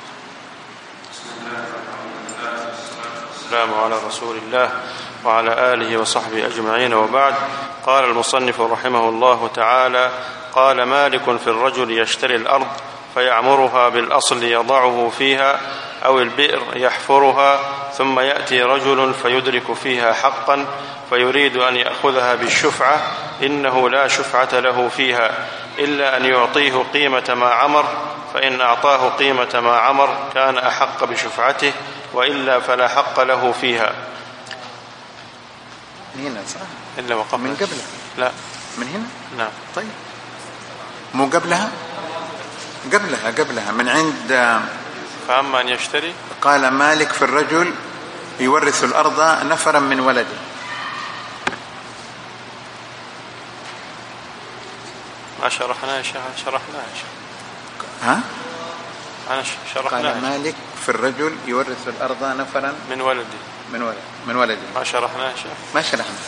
[SPEAKER 2] السلام على رسول الله وعلى آله وصحبه أجمعين، وبعد. قال المصنف رحمه الله تعالى: قال مالك في الرجل يشتري الأرض فيعمرها بالأصل يضعه فيها أو البئر يحفرها، ثم يأتي رجل فيدرك فيها حقا فيريد أن يأخذها بالشفعة، إنه لا شفعة له فيها إلا أن يعطيه قيمة ما عمر، فإن أعطاه قيمة ما عمر كان أحق بشفعته، وإلا فلا حق له فيها.
[SPEAKER 1] هنا صح؟
[SPEAKER 2] إلا وقبل
[SPEAKER 1] من قبلها؟
[SPEAKER 2] لا،
[SPEAKER 1] من هنا؟
[SPEAKER 2] نعم.
[SPEAKER 1] طيب، مو قبلها؟ قبلها من عند.
[SPEAKER 2] فأما أن يشتري،
[SPEAKER 1] قال مالك في الرجل يورث الأرض نفرا من ولده.
[SPEAKER 2] ما شرحناه يا شيخ.
[SPEAKER 1] ها؟
[SPEAKER 2] أنا شرحناه.
[SPEAKER 1] قال مالك في الرجل يورث الأرض نفرا
[SPEAKER 2] من ولده. ما شرحناه يا شيخ.
[SPEAKER 1] ما شرحنا.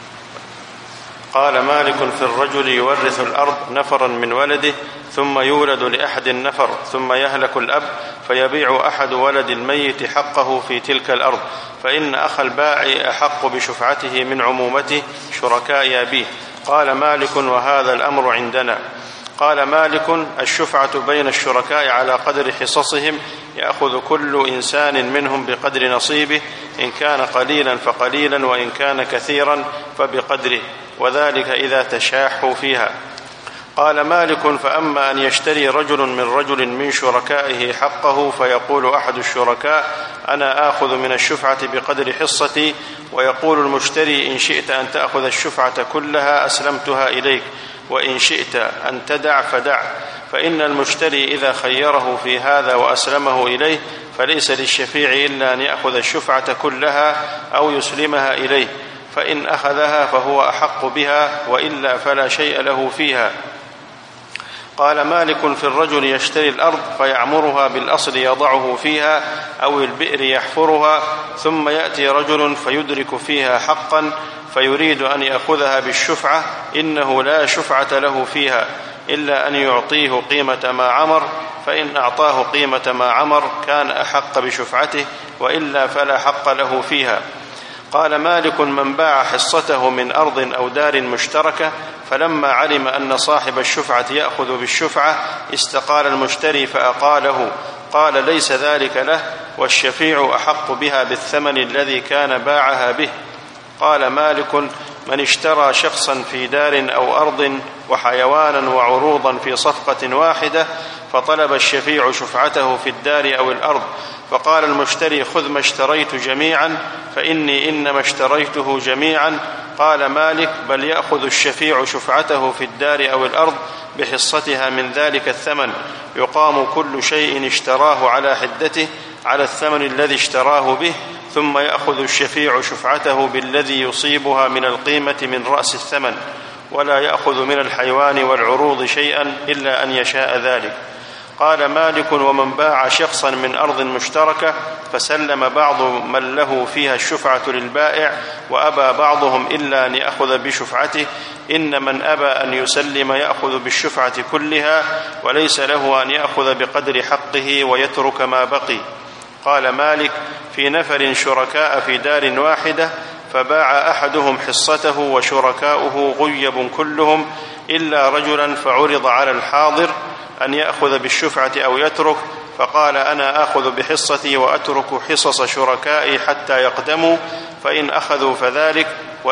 [SPEAKER 2] قال مالك في الرجل يورث الأرض نفرا من ولده، ثم يولد لأحد النفر، ثم يهلك الأب فيبيع أحد ولد الميت حقه في تلك الأرض، فإن أخ البائع أحق بشفعته من عمومته شركاء أبيه. قال مالك: وهذا الأمر عندنا. قال مالك: الشفعة بين الشركاء على قدر حصصهم، يأخذ كل إنسان منهم بقدر نصيبه، إن كان قليلا فقليلا، وإن كان كثيرا فبقدره، وذلك إذا تشاحوا فيها. قال مالك: فأما أن يشتري رجل من شركائه حقه، فيقول أحد الشركاء: أنا آخذ من الشفعة بقدر حصتي، ويقول المشتري: إن شئت أن تأخذ الشفعة كلها أسلمتها إليك، وإن شئت أن تدع فدع. فإن المشتري إذا خيره في هذا وأسلمه إليه فليس للشفيع إلا أن يأخذ الشفعة كلها أو يسلمها إليه، فإن أخذها فهو أحق بها، وإلا فلا شيء له فيها. قال مالك في الرجل يشتري الأرض فيعمرها بالأصل يضعه فيها أو البئر يحفرها، ثم يأتي رجل فيدرك فيها حقا فيريد أن يأخذها بالشفعة، إنه لا شفعة له فيها إلا أن يعطيه قيمة ما عمر، فإن أعطاه قيمة ما عمر كان أحق بشفعته، وإلا فلا حق له فيها. قال مالك: من باع حصته من أرض أو دار مشتركة، فلما علم أن صاحب الشفعة يأخذ بالشفعة استقال المشتري فأقاله، قال: ليس ذلك له، والشفيع أحق بها بالثمن الذي كان باعها به. قال مالك: من اشترى شخصا في دار أو أرض وحيوانا وعروضا في صفقة واحدة، فطلب الشفيع شفعته في الدار أو الأرض، فقال المشتري: خذ ما اشتريت جميعا، فإني إنما اشتريته جميعا. قال مالك: بل يأخذ الشفيع شفعته في الدار أو الأرض بحصتها من ذلك الثمن، يقام كل شيء اشتراه على حدته على الثمن الذي اشتراه به، ثم يأخذ الشفيع شفعته بالذي يصيبها من القيمة من رأس الثمن، ولا يأخذ من الحيوان والعروض شيئا إلا أن يشاء ذلك. قال مالك: ومن باع شخصا من أرض مشتركة فسلم بعض من له فيها الشفعة للبائع وأبى بعضهم إلا أن يأخذ بشفعته، إن من أبى أن يسلم يأخذ بالشفعة كلها، وليس له أن يأخذ بقدر حقه ويترك ما بقي. قال مالك: في نفر شركاء في دار واحدة فباع أحدهم حصته وشركاؤه غيب كلهم إلا رجلا، فعرض على الحاضر أن يأخذ بالشفعة أو يترك، فقال: أنا آخذ بحصتي وأترك حصص شركائي حتى يقدموا، فإن أخذوا فذلك،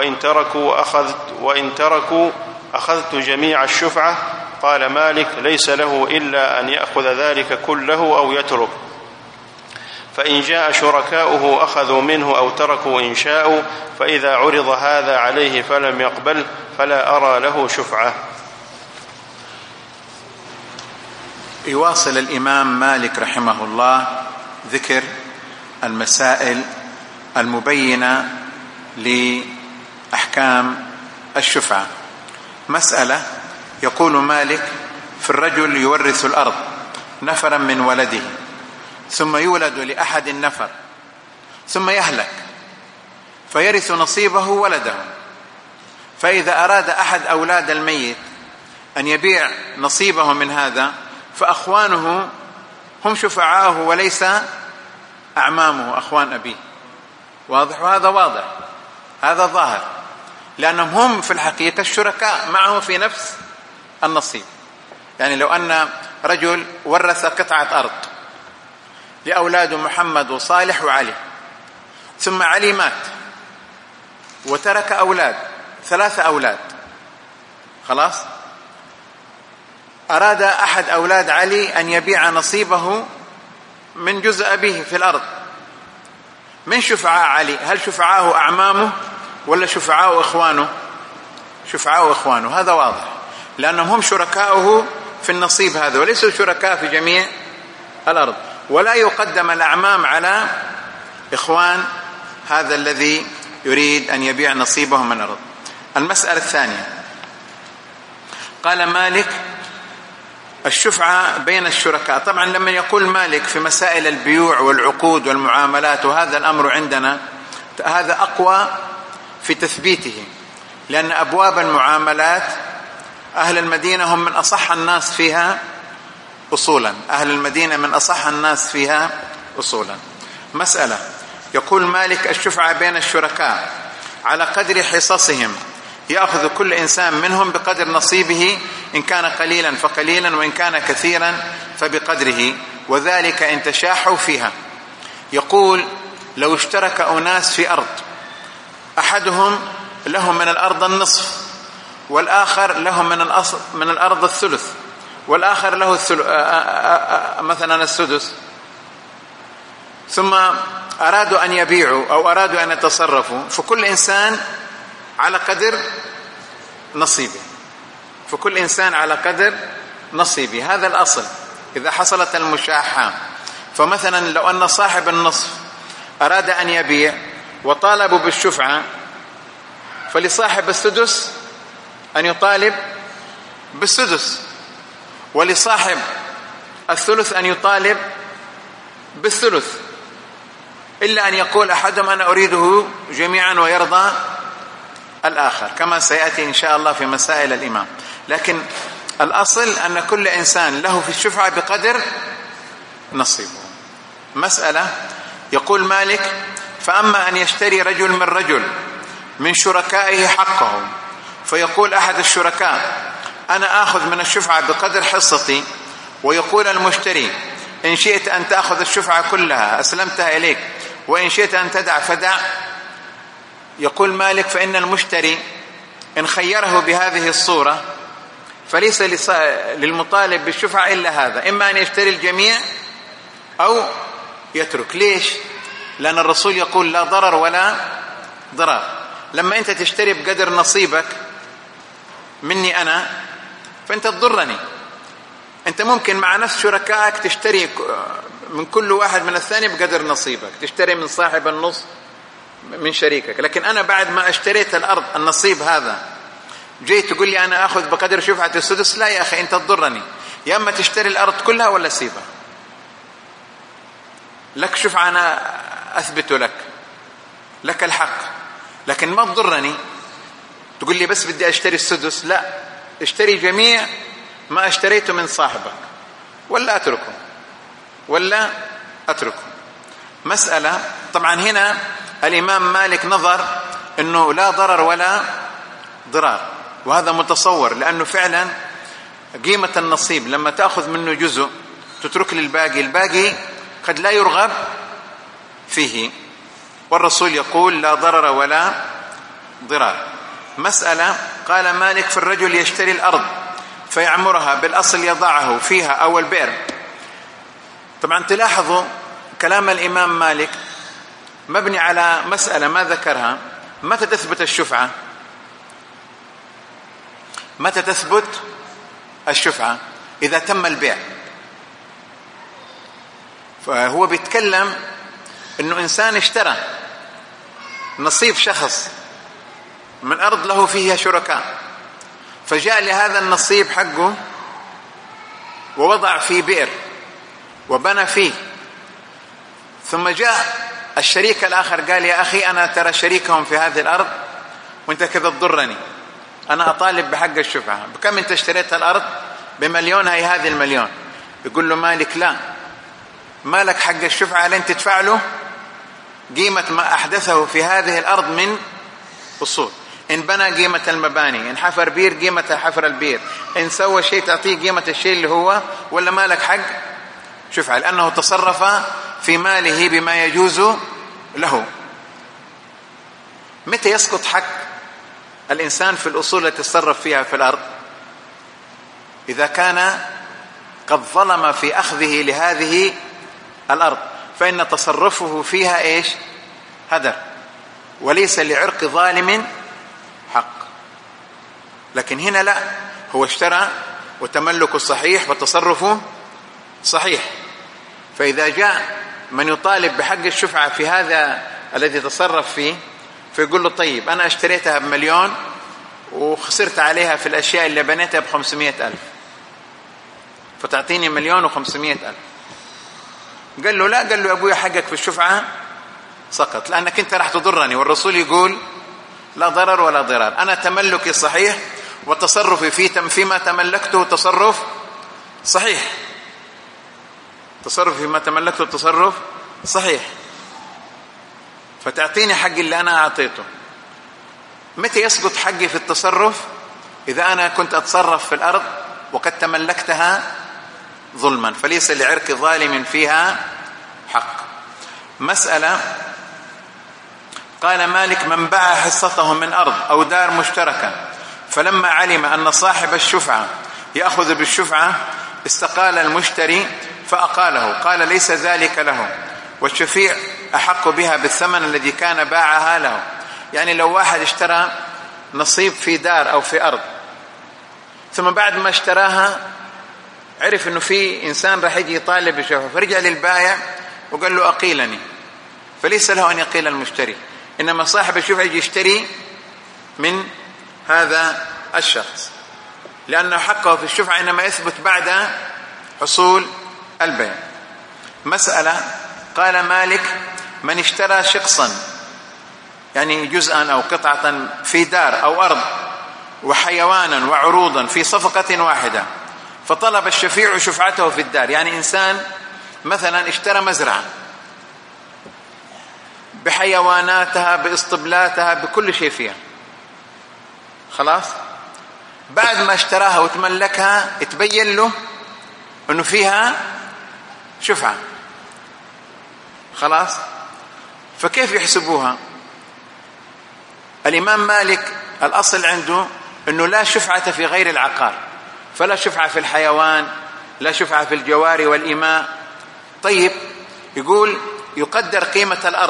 [SPEAKER 2] وإن تركوا أخذت جميع الشفعة. قال مالك: ليس له إلا أن يأخذ ذلك كله أو يترك، فإن جاء شركاؤه أخذوا منه أو تركوا إن شاءوا، فإذا عرض هذا عليه فلم يقبل فلا أرى له شفعة.
[SPEAKER 1] يواصل الإمام مالك رحمه الله ذكر المسائل المبينة لأحكام الشفعة. مسألة يقول مالك: في الرجل يورث الأرض نفرا من ولده، ثم يولد لأحد النفر، ثم يهلك فيرث نصيبه ولده، فإذا أراد أحد أولاد الميت أن يبيع نصيبه من هذا فأخوانه هم شفعاؤه وليس أعمامه أخوان أبيه. واضح؟ وهذا واضح، هذا ظاهر، لأنهم هم في الحقيقة الشركاء معه في نفس النصيب. يعني لو أن رجل ورث قطعة أرض لأولاد محمد وصالح وعلي، ثم علي مات وترك أولاد 3 أولاد، خلاص أراد أحد أولاد علي أن يبيع نصيبه من جزء أبيه في الأرض، من شفعاء علي؟ هل شفعاءه أعمامه ولا شفعاء إخوانه؟ شفعاء إخوانه، هذا واضح، لأنهم هم شركاؤه في النصيب هذا وليسوا شركاء في جميع الأرض. ولا يقدم الأعمام على إخوان هذا الذي يريد أن يبيع نصيبه من الأرض. المسألة الثانية، قال مالك: الشفعة بين الشركاء. طبعا لما يقول مالك في مسائل البيوع والعقود والمعاملات، وهذا الأمر عندنا هذا أقوى في تثبيته، لأن أبواب المعاملات أهل المدينة هم من أصح الناس فيها أصولا، أهل المدينة من أصح الناس فيها أصولا. مسألة يقول مالك: الشفعة بين الشركاء على قدر حصصهم، يأخذ كل إنسان منهم بقدر نصيبه، إن كان قليلا فقليلا وإن كان كثيرا فبقدره، وذلك إن تشاحوا فيها. يقول: لو اشترك أناس في أرض، أحدهم له من الأرض النصف، والآخر له من الأرض الثلث، والآخر له مثلا السدس، ثم أرادوا أن يبيعوا أو أرادوا أن يتصرفوا، فكل إنسان على قدر نصيبه، فكل إنسان على قدر نصيبه. هذا الأصل إذا حصلت المشاحة. فمثلا لو أن صاحب النصف أراد أن يبيع وطالبوا بالشفعة، فلصاحب السدس أن يطالب بالسدس، ولصاحب الثلث أن يطالب بالثلث، إلا أن يقول أحدهم أنا أريده جميعا ويرضى الآخر، كما سيأتي إن شاء الله في مسائل الإمام. لكن الأصل أن كل إنسان له في الشفعة بقدر نصيبه. مسألة يقول مالك: فأما أن يشتري رجل من رجل من شركائه حقه، فيقول أحد الشركاء: أنا آخذ من الشفعة بقدر حصتي، ويقول المشتري: إن شئت أن تأخذ الشفعة كلها أسلمتها إليك، وإن شئت أن تدع فدع. يقول مالك: فإن المشتري إن خيره بهذه الصورة فليس للمطالب بالشفعة إلا هذا، إما أن يشتري الجميع أو يترك. ليش؟ لأن الرسول يقول: لا ضرر ولا ضرار. لما أنت تشتري بقدر نصيبك مني أنا فأنت تضرني. أنت ممكن مع نفس شركائك تشتري من كل واحد من الثاني بقدر نصيبك، تشتري من صاحب النص من شريكك، لكن أنا بعد ما اشتريت الأرض النصيب هذا جيت تقول لي أنا أخذ بقدر شفعة السدس، لا يا أخي أنت تضرني. يا أما تشتري الأرض كلها ولا سيبها، لك شفعة أنا أثبت لك الحق، لكن ما تضرني تقول لي بس بدي أشتري السدس. لا، اشتري جميع ما اشتريته من صاحبك ولا أتركه. مسألة طبعا هنا الإمام مالك نظر أنه لا ضرر ولا ضرار، وهذا متصور، لأنه فعلا قيمة النصيب لما تأخذ منه جزء تترك للباقي، الباقي قد لا يرغب فيه، والرسول يقول لا ضرر ولا ضرار. مسألة قال مالك في الرجل يشتري الأرض فيعمرها، بالأصل يضعه فيها أو البئر. طبعا تلاحظوا كلام الإمام مالك مبني على مسألة ما ذكرها. متى تثبت الشفعة؟ متى تثبت الشفعة؟ إذا تم البيع. فهو بيتكلم إنه إنسان اشترى نصيب شخص من أرض له فيها شركاء، فجاء لهذا النصيب حقه ووضع في بئر وبنى فيه، ثم جاء الشريك الآخر قال يا أخي أنا ترى شريكهم في هذه الأرض وانت كذا تضرني، أنا أطالب بحق الشفعة. بكم انت اشتريت الأرض؟ ب1,000,000، هي هذه 1,000,000. يقول له مالك لا، مالك حق الشفعة لن تدفع له قيمة ما أحدثه في هذه الأرض من أصول. إن بنى قيمة المباني، إن حفر بير قيمة حفر البير، إن سوى شيء تعطيه قيمة الشيء اللي هو، ولا مالك حق شفعة لأنه تصرف في ماله بما يجوز له. متى يسقط حق الإنسان في الأصول التي تصرف فيها في الأرض؟ إذا كان قد ظلم في أخذه لهذه الأرض، فإن تصرفه فيها إيش؟ هدر، وليس لعرق ظالم حق. لكن هنا لا، هو اشترى وتملكه صحيح وتصرفه صحيح، فإذا جاء من يطالب بحق الشفعة في هذا الذي تصرف فيه، فيقول له طيب أنا اشتريتها ب1,000,000 وخسرت عليها في الأشياء اللي بنيتها ب500,000، فتعطيني 1,500,000. قال له لا، قال له يا أبويا حقك في الشفعة سقط، لأنك أنت راح تضرني، والرسول يقول لا ضرر ولا ضرار. أنا تملكي صحيح وتصرفي فيما تملكته تصرف صحيح، تصرفي فيما تملكته تصرف صحيح، فتعطيني حق اللي أنا أعطيته. متى يسقط حقي في التصرف؟ إذا أنا كنت أتصرف في الأرض وقد تملكتها ظلما، فليس لعرق ظالم فيها حق. مسألة قال مالك من باع حصته من أرض أو دار مشتركة، فلما علم أن صاحب الشفعة يأخذ بالشفعة استقال المشتري فأقاله، قال ليس ذلك له، والشفيع أحق بها بالثمن الذي كان باعها له. يعني لو واحد اشترى نصيب في دار أو في أرض، ثم بعد ما اشتراها عرف أنه في إنسان راح يجي يطالب بالشفعة، فرجع للبائع وقال له أقيلني، فليس له أن يقيل المشتري، إنما صاحب الشفعة يجي يشتري من هذا الشخص، لأنه حقه في الشفعة إنما يثبت بعد حصول البيع. مسألة قال مالك من اشترى شخصا، يعني جزءا أو قطعة في دار أو أرض، وحيوانا وعروضا في صفقة واحدة، فطلب الشفيع شفعته في الدار. يعني إنسان مثلا اشترى مزرعة بحيواناتها بإسطبلاتها بكل شيء فيها، خلاص بعد ما اشتراها وتملكها اتبين له أنه فيها شفعة، خلاص، فكيف يحسبوها؟ الإمام مالك الأصل عنده أنه لا شفعة في غير العقار، فلا شفعة في الحيوان، لا شفعة في الجواري والإماء. طيب يقول يقدر قيمة الأرض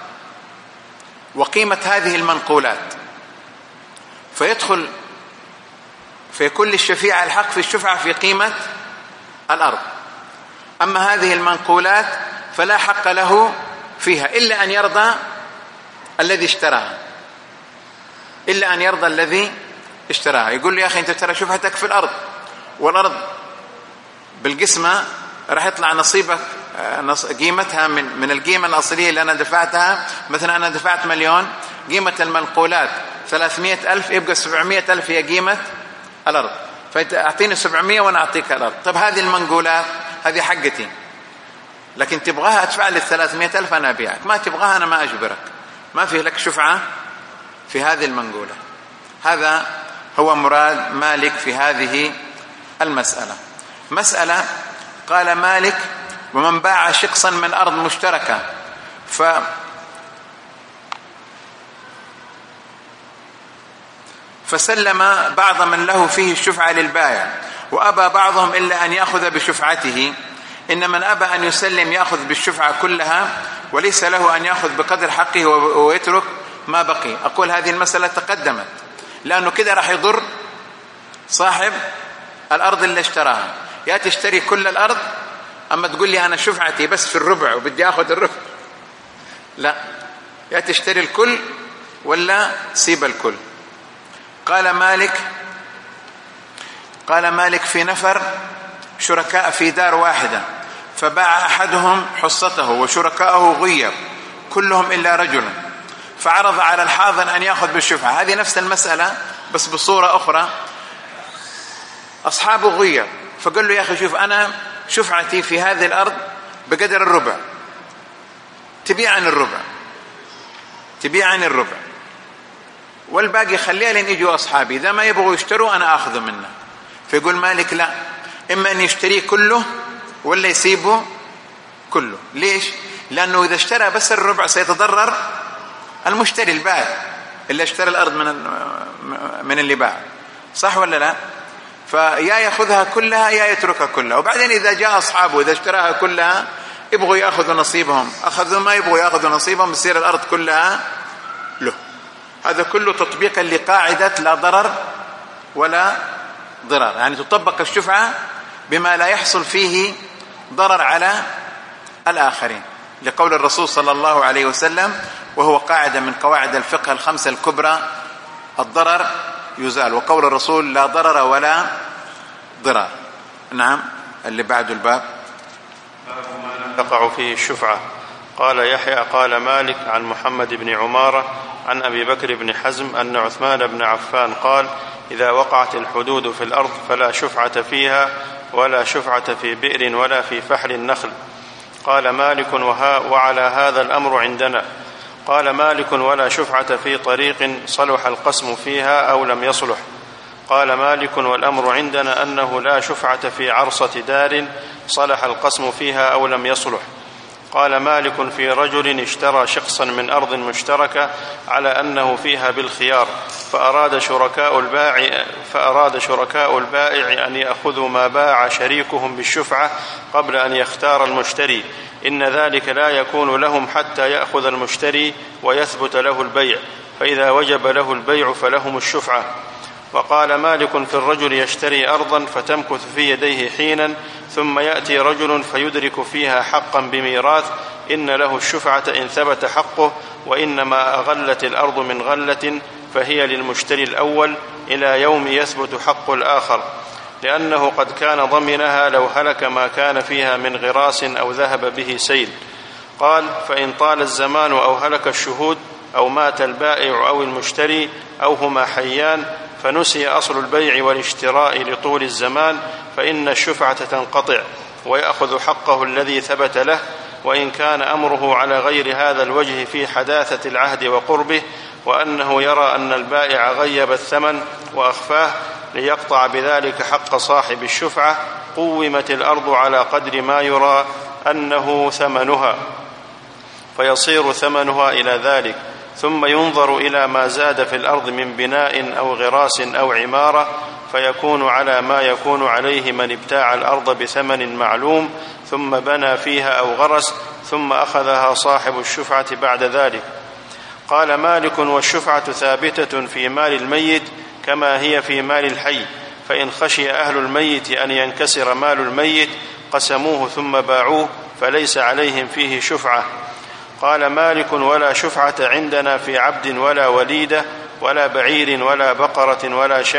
[SPEAKER 1] وقيمة هذه المنقولات، فيدخل فيكون للشفيع الحق في الشفعة في قيمة الأرض، أما هذه المنقولات فلا حق له فيها إلا أن يرضى الذي اشتراها، إلا أن يرضى الذي اشتراها. يقول لي يا أخي أنت ترى شفعتك في الأرض، والأرض بالقسمة راح يطلع نصيبك قيمتها من القيمة الأصلية اللي أنا دفعتها. مثلا أنا دفعت 1,000,000، قيمة المنقولات 300,000، يبقى 700,000 هي قيمة الأرض، فأعطيني 700 وأنا أعطيك الأرض. طب هذه المنقولات هذه حقتي، لكن تبغاها أدفع لي 300,000 أنا أبيعك، ما تبغاها أنا ما أجبرك، ما في لك شفعة في هذه المنقولة. هذا هو مراد مالك في هذه المسألة. مسألة قال مالك: ومن باع شقصا من أرض مشتركة فسلم بعض من له فيه الشفعة للبائع، وأبى بعضهم إلا أن يأخذ بشفعته، إن من أبى أن يسلم يأخذ بالشفعة كلها، وليس له أن يأخذ بقدر حقه ويترك ما بقي. أقول هذه المسألة تقدمت، لأنه كده راح يضر صاحب الأرض اللي اشتراها. يا تشتري كل الأرض، أما تقول لي أنا شفعتي بس في الربع وبدي أخذ الربع، لا، يا تشتري الكل ولا سيب الكل. قال مالك: في نفر شركاء في دار واحدة، فباع أحدهم حصته وشركاءه غير كلهم إلا رجلا، فعرض على الحاضر أن يأخذ بالشفعة. هذه نفس المسألة بس بصورة أخرى. أصحابه غير، فقال له: يا أخي شوف، أنا شفعتي في هذه الأرض بقدر الربع، تبيع عن الربع والباقي خليها لين يجوا أصحابي، إذا ما يبغوا يشتروا أنا أخذ منه. فيقول مالك: لا، إما أن يشتري كله ولا يسيبه كله. ليش؟ لأنه إذا اشترى بس الربع سيتضرر المشتري البائع اللي اشترى الأرض من اللي باع، صح ولا لا؟ فيا يأخذها كلها يا يتركها كلها. وبعدين إذا جاء أصحابه إذا اشتراها كلها يبغوا يأخذوا نصيبهم أخذوا، ما يبغوا يأخذوا نصيبهم يصير الأرض كلها له. هذا كله تطبيقا لقاعدة لا ضرر ولا ضرار، يعني تطبق الشفعة بما لا يحصل فيه ضرر على الآخرين، لقول الرسول صلى الله عليه وسلم، وهو قاعدة من قواعد الفقه الخمسة الكبرى: الضرر يزال، وقول الرسول: لا ضرر ولا ضرار. نعم، اللي بعد الباب
[SPEAKER 2] ما تقع فيه الشفعة. قال يحيى: قال مالك عن محمد بن عمارة عن أبي بكر بن حزم أن عثمان بن عفان قال: إذا وقعت الحدود في الأرض فلا شفعة فيها، ولا شفعة في بئر ولا في فحل النخل. قال مالك: وعلى هذا الأمر عندنا. قال مالك: ولا شفعة في طريق صلح القسم فيها أو لم يصلح. قال مالك: والأمر عندنا أنه لا شفعة في عرصة دار صلح القسم فيها أو لم يصلح. قال مالك: في رجل اشترى شخصا من أرض مشتركة على أنه فيها بالخيار، فأراد شركاء البائع أن يأخذوا ما باع شريكهم بالشفعة قبل أن يختار المشتري، إن ذلك لا يكون لهم حتى يأخذ المشتري ويثبت له البيع، فإذا وجب له البيع فلهم الشفعة. وقال مالك: في الرجل يشتري أرضا فتمكث في يديه حينا، ثم يأتي رجل فيدرك فيها حقا بميراث، إن له الشفعة إن ثبت حقه، وإنما أغلت الأرض من غلة فهي للمشتري الأول إلى يوم يثبت حق الآخر، لأنه قد كان ضمنها لو هلك ما كان فيها من غراس أو ذهب به سيل. قال: فإن طال الزمان أو هلك الشهود أو مات البائع أو المشتري أو هما حيان فنسي أصل البيع والاشتراء لطول الزمان، فإن الشفعة تنقطع ويأخذ حقه الذي ثبت له، وإن كان أمره على غير هذا الوجه في حداثة العهد وقربه، وأنه يرى أن البائع غيب الثمن وأخفاه ليقطع بذلك حق صاحب الشفعة، قومت الأرض على قدر ما يرى أنه ثمنها، فيصير ثمنها إلى ذلك، ثم ينظر إلى ما زاد في الأرض من بناء أو غراس أو عمارة، فيكون على ما يكون عليه من ابتاع الأرض بثمن معلوم ثم بنى فيها أو غرس، ثم أخذها صاحب الشفعة بعد ذلك. قال مالك: والشفعة ثابتة في مال الميت كما هي في مال الحي، فإن خشي أهل الميت أن ينكسر مال الميت قسموه ثم باعوه، فليس عليهم فيه شفعة. قال مالك: ولا شفعة عندنا في عبد ولا وليدة ولا بعير ولا بقرة ولا شاه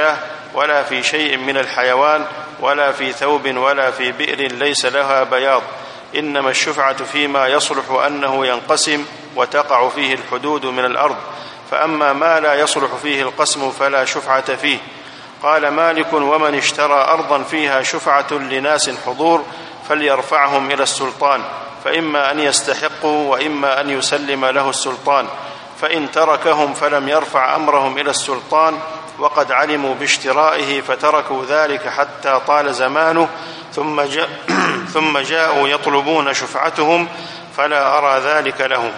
[SPEAKER 2] ولا في شيء من الحيوان ولا في ثوب ولا في بئر ليس لها بياض، إنما الشفعة فيما يصلح أنه ينقسم وتقع فيه الحدود من الأرض، فأما ما لا يصلح فيه القسم فلا شفعة فيه. قال مالك: ومن اشترى أرضا فيها شفعة لناس حضور فليرفعهم إلى السلطان، فإما أن يستحقوا وإما أن يسلم له السلطان، فإن تركهم فلم يرفع أمرهم إلى السلطان وقد علموا باشترائه فتركوا ذلك حتى طال زمانه ثم جاءوا يطلبون شفعتهم، فلا أرى ذلك لهم.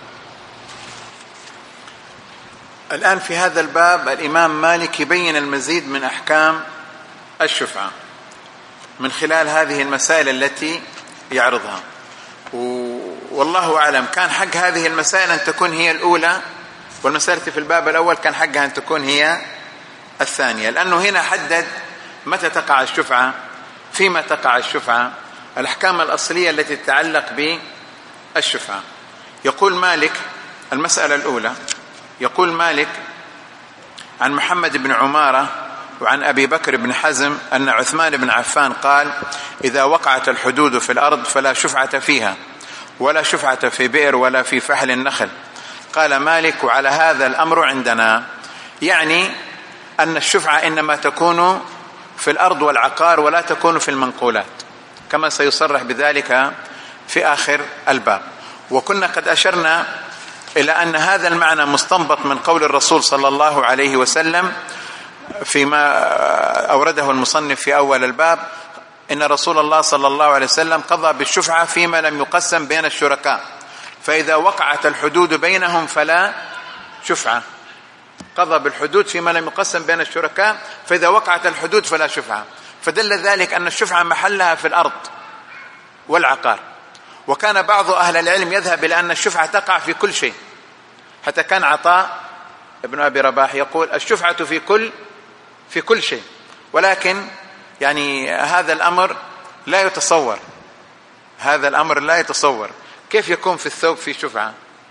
[SPEAKER 1] الآن في هذا الباب الإمام مالك يبين المزيد من أحكام الشفعة من خلال هذه المسائل التي يعرضها، والله أعلم كان حق هذه المسائل أن تكون هي الأولى، والمسألة في الباب الأول كان حقها أن تكون هي الثانية، لأنه هنا حدد متى تقع الشفعة، فيما تقع الشفعة، الأحكام الأصلية التي تتعلق بالشفعة. يقول مالك المسألة الأولى، يقول مالك عن محمد بن عمارة وعن أبي بكر بن حزم أن عثمان بن عفان قال: إذا وقعت الحدود في الأرض فلا شفعة فيها، ولا شفعة في بئر ولا في فحل النخل. قال مالك: وعلى هذا الأمر عندنا، يعني أن الشفعة إنما تكون في الأرض والعقار ولا تكون في المنقولات، كما سيصرح بذلك في آخر الباب. وكنا قد أشرنا إلى أن هذا المعنى مستنبط من قول الرسول صلى الله عليه وسلم فيما أورده المصنف في أول الباب: إن رسول الله صلى الله عليه وسلم قضى بالشفعة فيما لم يقسم بين الشركاء، فإذا وقعت الحدود بينهم فلا شفعة. قضى بالحدود فيما لم يقسم بين الشركاء، فإذا وقعت الحدود فلا شفعة. فدل ذلك أن الشفعة محلها في الأرض والعقار. وكان بعض أهل العلم يذهب إلى أن الشفعة تقع في كل شيء، حتى كان عطاء ابن أبي رباح يقول: الشفعة في كل شيء. ولكن يعني هذا الأمر لا يتصور، هذا الأمر لا يتصور. كيف يكون في الثوب في شفعة؟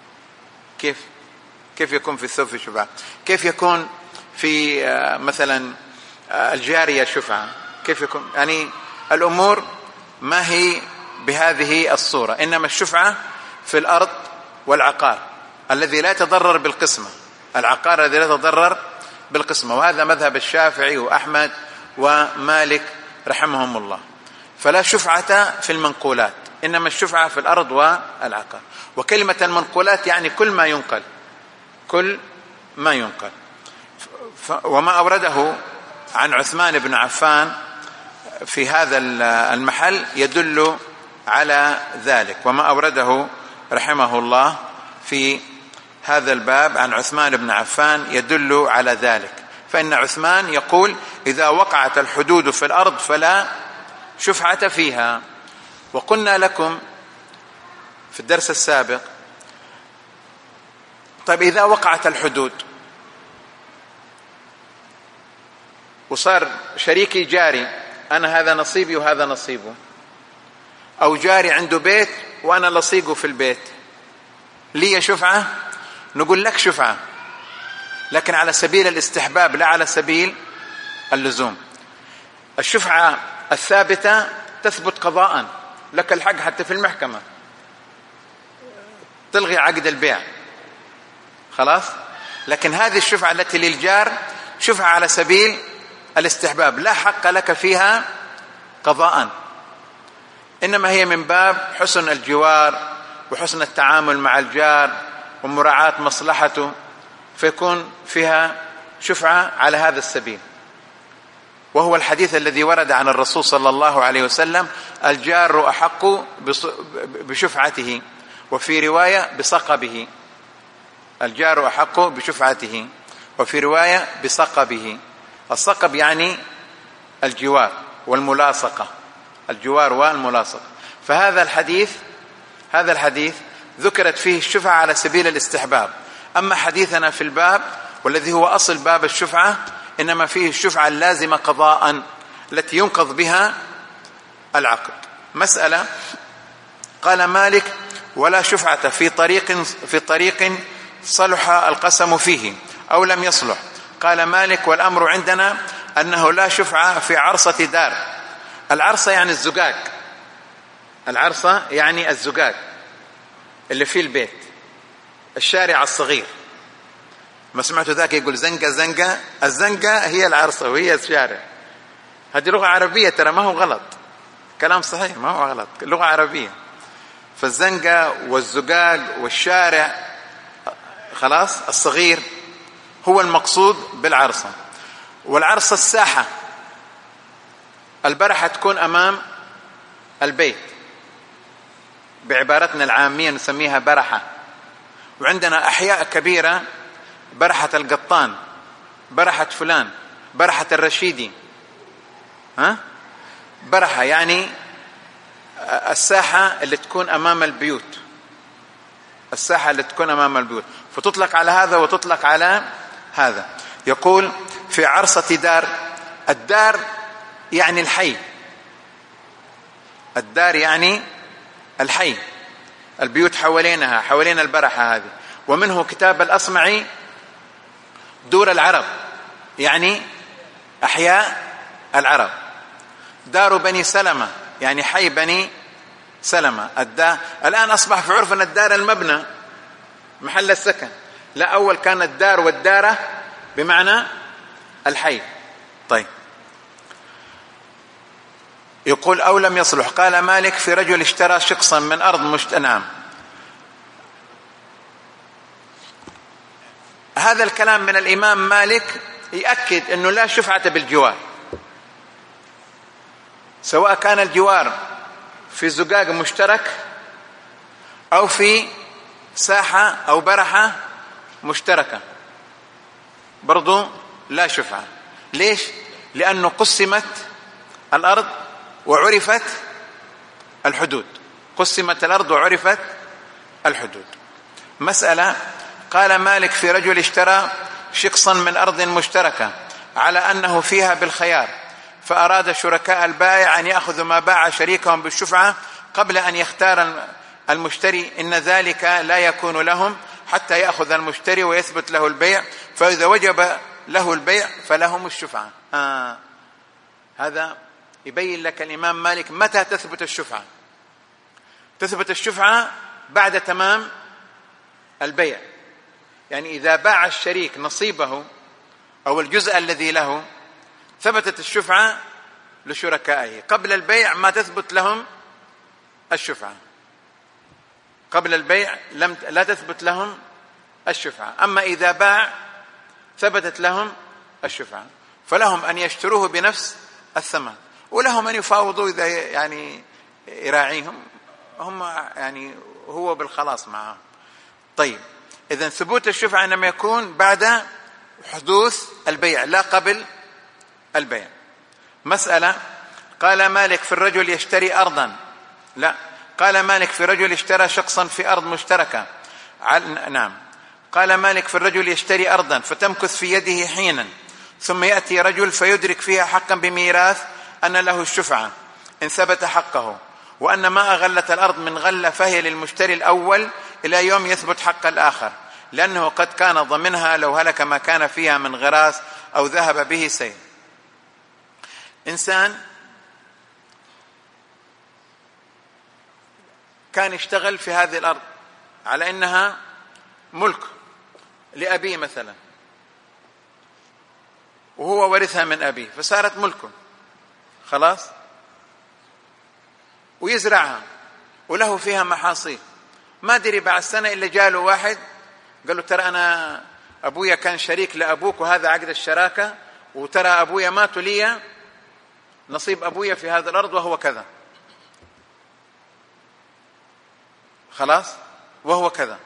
[SPEAKER 1] كيف يكون في الثوب في شفعة؟ كيف يكون في مثلا الجارية شفعة؟ كيف يكون؟ يعني الأمور ما هي بهذه الصورة، إنما الشفعة في الأرض والعقار الذي لا يتضرر بالقسمة، العقار الذي لا يتضرر بالقسمة، وهذا مذهب الشافعي وأحمد ومالك رحمهم الله. فلا شفعة في المنقولات، إنما الشفعة في الأرض والعقار. وكلمة المنقولات يعني كل ما ينقل. وما أورده عن عثمان بن عفان في هذا المحل يدل على ذلك، وما أورده رحمه الله في هذا الباب عن عثمان بن عفان يدل على ذلك. فإن عثمان يقول: إذا وقعت الحدود في الأرض فلا شفعة فيها. وقلنا لكم في الدرس السابق: طيب إذا وقعت الحدود وصار شريكي جاري، أنا هذا نصيبي وهذا نصيبه، أو جاري عنده بيت وأنا لصيقه في البيت، لي شفعة؟ نقول لك شفعة، لكن على سبيل الاستحباب لا على سبيل اللزوم. الشفعة الثابتة تثبت قضاء، لك الحق حتى في المحكمة تلغي عقد البيع خلاص. لكن هذه الشفعة التي للجار شفعة على سبيل الاستحباب، لا حق لك فيها قضاء، إنما هي من باب حسن الجوار وحسن التعامل مع الجار ومراعاة مصلحته، فيكون فيها شفعة على هذا السبيل. وهو الحديث الذي ورد عن الرسول صلى الله عليه وسلم: الجار أحق بشفعته، وفي رواية بصقبه. الجار أحق بشفعته، وفي رواية بصقبه. الصقب يعني الجوار والملاصقة، الجوار والملاصقة. فهذا الحديث ذكرت فيه الشفعة على سبيل الاستحباب. أما حديثنا في الباب والذي هو أصل باب الشفعة إنما فيه الشفعة اللازمة قضاء التي ينقض بها العقد. مسألة. قال مالك: ولا شفعة في طريق صلح القسم فيه أو لم يصلح. قال مالك: والأمر عندنا أنه لا شفعة في عرصة دار. العرصة يعني الزجاج، العرصة يعني الزجاج اللي في البيت، الشارع الصغير. ما سمعتوا ذاك يقول زنقة زنقة؟ الزنقة هي العرصة وهي الشارع. هذه لغة عربية ترى، ما هو غلط، كلام صحيح، ما هو غلط، لغة عربية. فالزنقة والزجاج والشارع خلاص الصغير هو المقصود بالعرصة. والعرصة الساحة، البرحة تكون أمام البيت، بعبارتنا العامية نسميها برحة. وعندنا أحياء كبيرة، برحة القطان، برحة فلان، برحة الرشيدي، برحة يعني الساحة اللي تكون أمام البيوت، الساحة اللي تكون أمام البيوت، فتطلق على هذا وتطلق على هذا. يقول في عرصة دار. الدار يعني الحي، الدار يعني الحي، البيوت حوالينها، حوالين البرحة هذه. ومنه كتاب الأصمعي دور العرب، يعني أحياء العرب. دار بني سلمة يعني حي بني سلمة. الآن أصبح في عرفنا الدار المبنى، محل السكن. لا، أول كانت الدار والدارة بمعنى الحي. طيب، يقول أو لم يصلح. قال مالك في رجل اشترى شقصا من أرض نعم. هذا الكلام من الإمام مالك يؤكد أنه لا شفعة بالجوار، سواء كان الجوار في زجاج مشترك أو في ساحة أو برحة مشتركة، برضو لا شفعة. ليش؟ لأنه قسمت الأرض وعرفت الحدود، قسمت الأرض وعرفت الحدود. مسألة. قال مالك في رجل اشترى شقصا من أرض مشتركة على أنه فيها بالخيار، فأراد شركاء البائع أن يأخذوا ما باع شريكهم بالشفعة قبل أن يختار المشتري، إن ذلك لا يكون لهم حتى يأخذ المشتري ويثبت له البيع، فإذا وجب له البيع فلهم الشفعة. هذا يبين لك الإمام مالك متى تثبت الشفعة. تثبت الشفعة بعد تمام البيع، يعني إذا باع الشريك نصيبه أو الجزء الذي له ثبتت الشفعة لشركائه. قبل البيع ما تثبت لهم الشفعة، قبل البيع لا تثبت لهم الشفعة. أما إذا باع ثبتت لهم الشفعة، فلهم أن يشتروه بنفس الثمن، ولهم أن يفاوضوا إذا يعني يراعيهم هم، يعني هو بالخلاص معهم. طيب، إذن ثبوت الشفعة إنما يكون بعد حدوث البيع لا قبل البيع. مسألة. قال مالك في الرجل يشتري أرضا، لا، قال مالك في رجل اشترى شخصا في أرض مشتركة. نعم. قال مالك في الرجل يشتري أرضا فتمكث في يده حينا، ثم يأتي رجل فيدرك فيها حقا بميراث أن له الشفعة إن ثبت حقه، وأن ما أغلت الأرض من غلة فهي للمشتري الأول إلى يوم يثبت حق الآخر، لأنه قد كان ضمنها لو هلك ما كان فيها من غراس أو ذهب به سيل. إنسان كان يشتغل في هذه الأرض على إنها ملك لأبيه مثلا، وهو ورثها من أبيه فصارت ملكه خلاص، ويزرعها وله فيها محاصيل. ما دري بعد سنة إلا جاله واحد قال له ترى أنا أبويا كان شريك لأبوك وهذا عقد الشراكة، وترى أبويا مات لي نصيب أبويا في هذا الأرض وهو كذا، خلاص وهو كذا.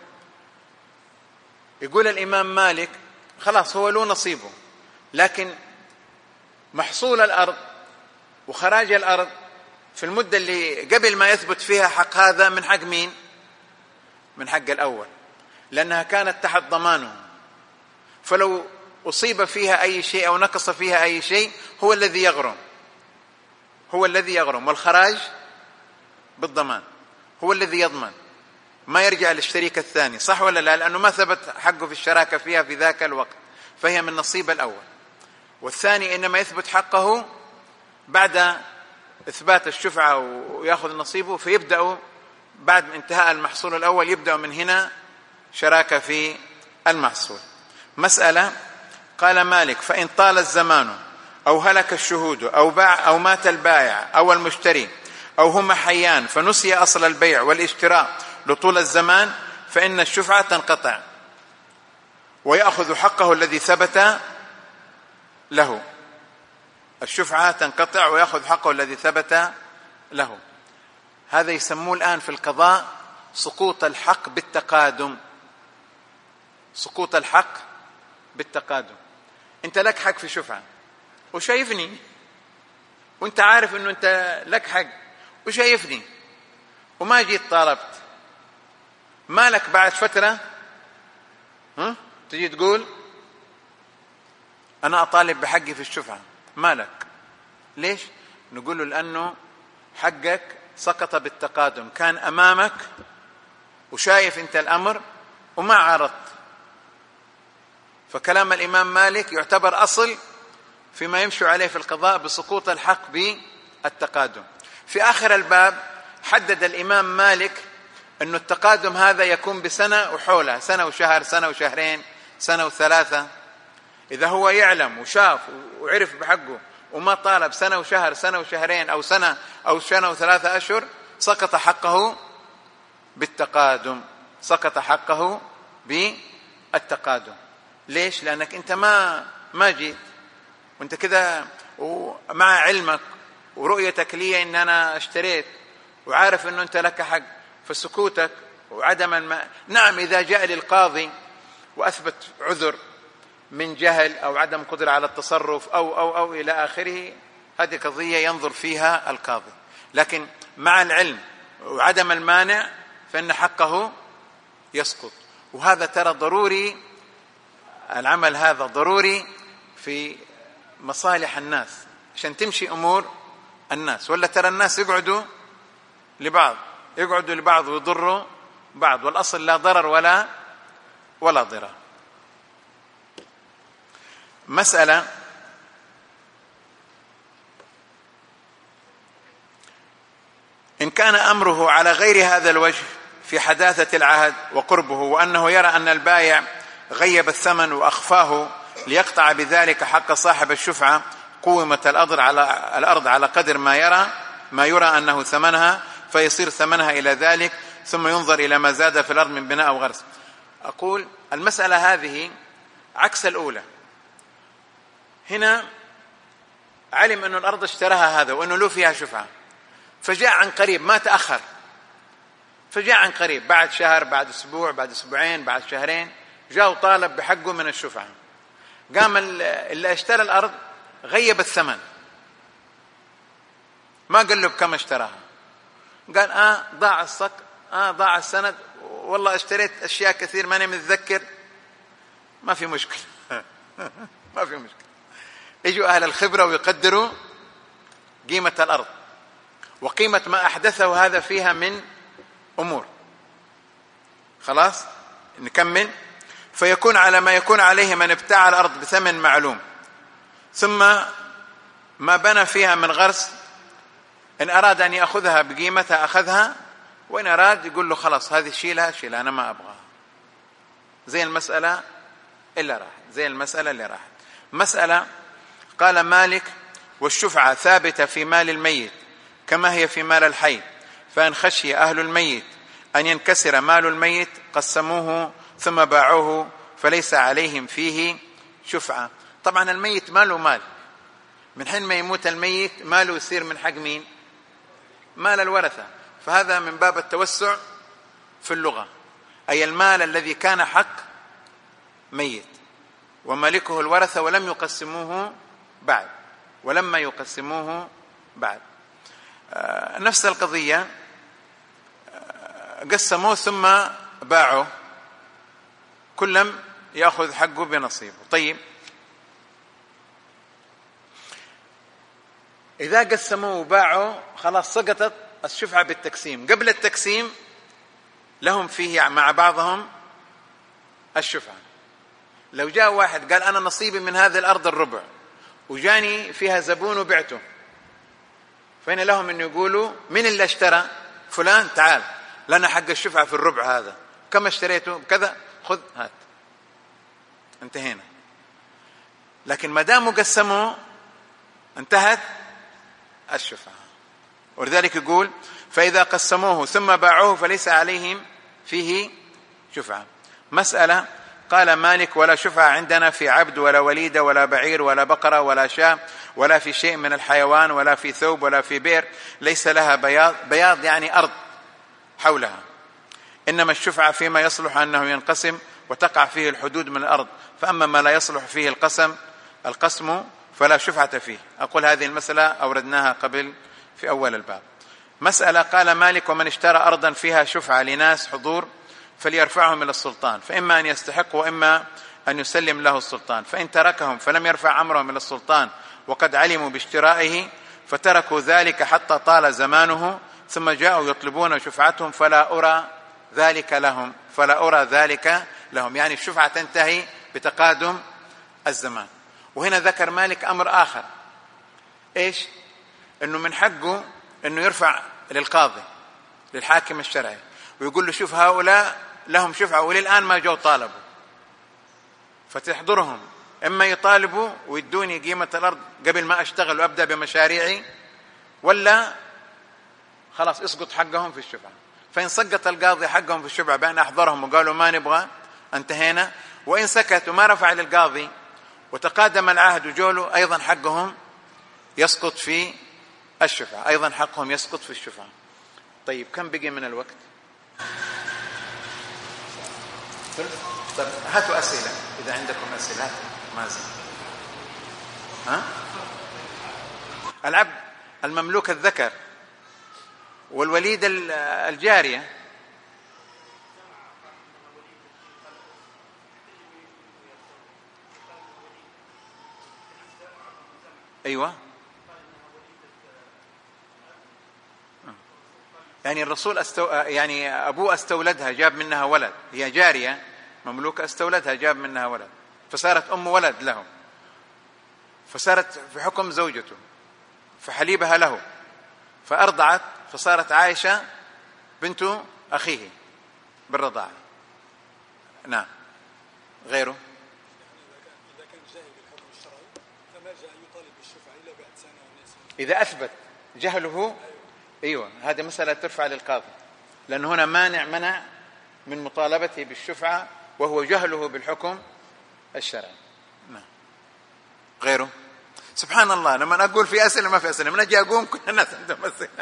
[SPEAKER 1] يقول الإمام مالك خلاص هو له نصيبه، لكن محصول الأرض وخراج الأرض في المدة اللي قبل ما يثبت فيها حق هذا من حق مين؟ من حق الأول، لأنها كانت تحت ضمانه، فلو أصيب فيها أي شيء أو نقص فيها أي شيء هو الذي يغرم، هو الذي يغرم، والخراج بالضمان هو الذي يضمن، ما يرجع للشريك الثاني، صح ولا لا؟ لأنه ما ثبت حقه في الشراكة فيها في ذاك الوقت، فهي من نصيب الأول. والثاني إنما يثبت حقه بعد إثبات الشفعة ويأخذ نصيبه، فيبدأ بعد انتهاء المحصول الأول يبدأ من هنا شراكة في المحصول. مسألة. قال مالك: فإن طال الزمان أو هلك الشهود أو مات البائع أو المشتري أو هما حيان فنسي أصل البيع والاشتراء لطول الزمان فإن الشفعة تنقطع ويأخذ حقه الذي ثبت له. الشفعة تنقطع ويأخذ حقه الذي ثبت له. هذا يسموه الآن في القضاء سقوط الحق بالتقادم. سقوط الحق بالتقادم. أنت لك حق في شفعة وشايفني، وأنت عارف أنه أنت لك حق وشايفني، وما جيت طالبت. مالك بعد فترة تجي تقول أنا أطالب بحقي في الشفعة. مالك؟ ليش؟ نقول له لأنه حقك سقط بالتقادم، كان أمامك وشايف أنت الأمر وما عارضت. فكلام الإمام مالك يعتبر أصل فيما يمشي عليه في القضاء بسقوط الحق بالتقادم. في آخر الباب حدد الإمام مالك أن التقادم هذا يكون بسنة وحولها، سنة وشهر، سنة وشهرين، سنة وثلاثة. إذا هو يعلم وشاف وعرف بحقه وما طالب سنة وشهر، سنة وشهرين، أو سنة وثلاثة أشهر، سقط حقه بالتقادم. سقط حقه بالتقادم. ليش؟ لأنك أنت ما جيت، وأنت كده ومع علمك ورؤيتك لي إن أنا اشتريت وعارف أنه أنت لك حق، فسكوتك وعدم نعم إذا جاء للقاضي وأثبت عذر من جهل أو عدم قدرة على التصرف أو إلى آخره، هذه قضية ينظر فيها القاضي. لكن مع العلم وعدم المانع فإن حقه يسقط. وهذا ترى ضروري، العمل هذا ضروري في مصالح الناس عشان تمشي أمور الناس. ولا ترى الناس يقعدوا لبعض ويضروا بعض، والأصل لا ضرر ولا ضرر. مسألة. إن كان أمره على غير هذا الوجه في حداثة العهد وقربه، وأنه يرى أن البائع غيب الثمن وأخفاه ليقطع بذلك حق صاحب الشفعة، قومت الأرض على قدر ما يرى أنه ثمنها، فيصير ثمنها إلى ذلك، ثم ينظر إلى ما زاد في الأرض من بناء أو غرس. أقول المسألة هذه عكس الأولى. هنا علم أن الأرض اشتراها هذا وأنه له فيها شفعة، فجاء عن قريب، ما تأخر، فجاء عن قريب بعد شهر، بعد أسبوع، بعد أسبوعين، بعد شهرين، جاء وطالب بحقه من الشفعة. قام اللي اشترى الأرض غيب الثمن، ما قال له بكم اشتراها، قال ضاع الصك، ضاع السند، والله اشتريت أشياء كثير ماني متذكر. ما في مشكلة ما في مشكلة. يجوا أهل الخبرة ويقدروا قيمة الأرض وقيمة ما أحدثه هذا فيها من أمور. خلاص نكمل. فيكون على ما يكون عليه من ابتاع الأرض بثمن معلوم، ثم ما بنى فيها من غرس، إن أراد أن يأخذها بقيمتها أخذها، وإن أراد يقول له خلاص هذه شيلها أنا ما أبغاها. زي المسألة اللي راحت. مسألة. قال مالك: والشفعة ثابتة في مال الميت كما هي في مال الحي، فإن خشي أهل الميت أن ينكسر مال الميت قسموه ثم باعوه فليس عليهم فيه شفعة. طبعا الميت ماله مال، من حين ما يموت الميت ماله يصير من حق مين؟ مال الورثة. فهذا من باب التوسع في اللغة، أي المال الذي كان حق ميت ومالكه الورثة ولم يقسموه بعد. نفس القضية، قسموه ثم باعوا، كلهم يأخذ حقه بنصيبه. طيب إذا قسموه وباعوا خلاص سقطت الشفعة بالتقسيم. قبل التقسيم لهم فيه مع بعضهم الشفعة. لو جاء واحد قال أنا نصيبي من هذه الأرض الربع، وجاني فيها زبون وبعته، فإن لهم أن يقولوا من اللي اشترى؟ فلان، تعال لنا حق الشفعة في الربع هذا، كم اشتريته؟ بكذا، خذ هات، انتهينا. لكن ما دام قسموا انتهت الشفعة. ولذلك يقول فإذا قسموه ثم باعوه فليس عليهم فيه شفعة. مسألة. قال مالك ولا شفعة عندنا في عبد ولا وليدة ولا بعير ولا بقرة ولا شاة ولا في شيء من الحيوان ولا في ثوب ولا في بئر ليس لها بياض، بياض يعني أرض حولها، إنما الشفعة فيما يصلح أنه ينقسم وتقع فيه الحدود من الأرض، فأما ما لا يصلح فيه القسم فلا شفعة فيه. أقول هذه المسألة أوردناها قبل في أول الباب. مسألة. قال مالك ومن اشترى أرضا فيها شفعة لناس حضور فليرفعهم إلى السلطان، فإما أن يستحق وإما أن يسلم له السلطان، فإن تركهم فلم يرفع أمرهم إلى السلطان وقد علموا باشترائه فتركوا ذلك حتى طال زمانه ثم جاءوا يطلبون شفعتهم فلا أرى ذلك لهم، يعني الشفعة تنتهي بتقادم الزمان. وهنا ذكر مالك أمر آخر، إيش؟ أنه من حقه أنه يرفع للقاضي للحاكم الشرعي ويقول له شوف هؤلاء لهم شفعة وللآن ما جو طالبوا، فتحضرهم إما يطالبوا ويدوني قيمة الأرض قبل ما أشتغل وأبدأ بمشاريعي، ولا خلاص اسقط حقهم في الشفعة. فإن سقط القاضي حقهم في الشفعة بأن أحضرهم وقالوا ما نبغى انتهينا، وإن سكت وما رفع للقاضي وتقادم العهد وجوله أيضا حقهم يسقط في الشفعة، أيضا حقهم يسقط في الشفعة. طيب كم بقي من الوقت؟ طيب هاتوا أسئلة إذا عندكم أسئلة. هاتوا مازن. العبد المملوك الذكر والوليد الجارية. أيوة، يعني الرسول يعني أبوه استولدها جاب منها ولد، هي جارية مملوكة استولدها جاب منها ولد فصارت أم ولد له، فصارت في حكم زوجته فحليبها له فأرضعت فصارت عائشة بنت أخيه بالرضاعة. نعم. غيره
[SPEAKER 3] إذا كان جاهل بالحكم الشرعي فما جاء يطالب بالشفعة إلا بعد سنة ونصف.
[SPEAKER 1] إذا أثبت جهله، أيوة هذه مسألة ترفع للقاضي، لأن هنا منع من مطالبته بالشفعة وهو جهله بالحكم الشرعي. نعم. غيره. سبحان الله، لما أقول في أسئلة ما في أسئلة، من أجي أقوم كل الناس عندهم أسئلة.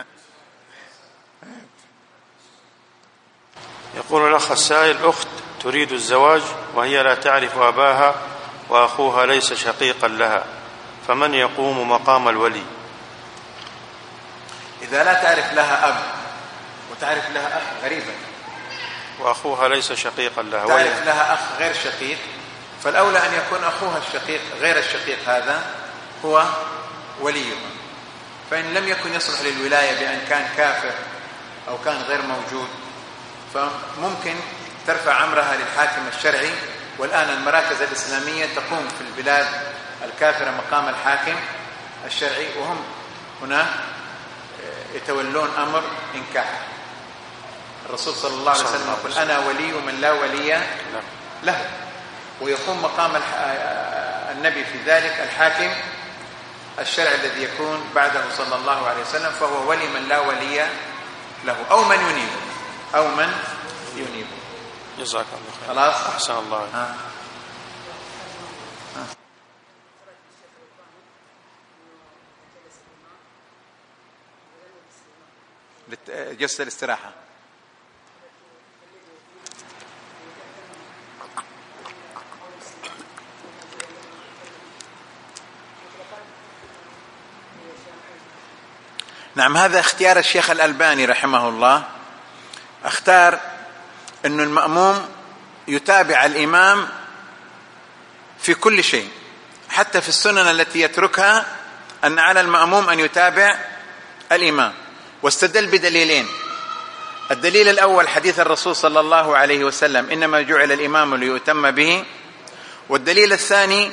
[SPEAKER 2] يقول الأخ السائل أخت تريد الزواج وهي لا تعرف أباها وأخوها ليس شقيقا لها، فمن يقوم مقام الولي؟
[SPEAKER 1] إذا لا تعرف لها أب وتعرف لها أخ غريبا
[SPEAKER 2] وأخوها ليس شقيقا لها،
[SPEAKER 1] تعرف لها أخ غير شقيق، فالأولى أن يكون أخوها الشقيق غير الشقيق هذا هو وليها، فإن لم يكن يصلح للولاية بأن كان كافر أو كان غير موجود فممكن ترفع أمرها للحاكم الشرعي. والآن المراكز الإسلامية تقوم في البلاد الكافرة مقام الحاكم الشرعي، وهم هنا يتولون أمر إنكاح. الرسول صلى الله عليه وسلم يقول أنا ولي من لا ولي له، ويقوم مقام النبي في ذلك الحاكم الشرعي الذي يكون بعده صلى الله عليه وسلم، فهو ولي من لا ولي له أو من ينيب.
[SPEAKER 2] جزاك الله خير.
[SPEAKER 1] خلاص.
[SPEAKER 2] أحسن الله.
[SPEAKER 1] جلسة الاستراحة. نعم، هذا اختيار الشيخ الألباني رحمه الله، اختار أن المأموم يتابع الإمام في كل شيء حتى في السنن التي يتركها، أن على المأموم أن يتابع الإمام، واستدل بدليلين. الدليل الأول حديث الرسول صلى الله عليه وسلم إنما جعل الإمام ليؤتم به، والدليل الثاني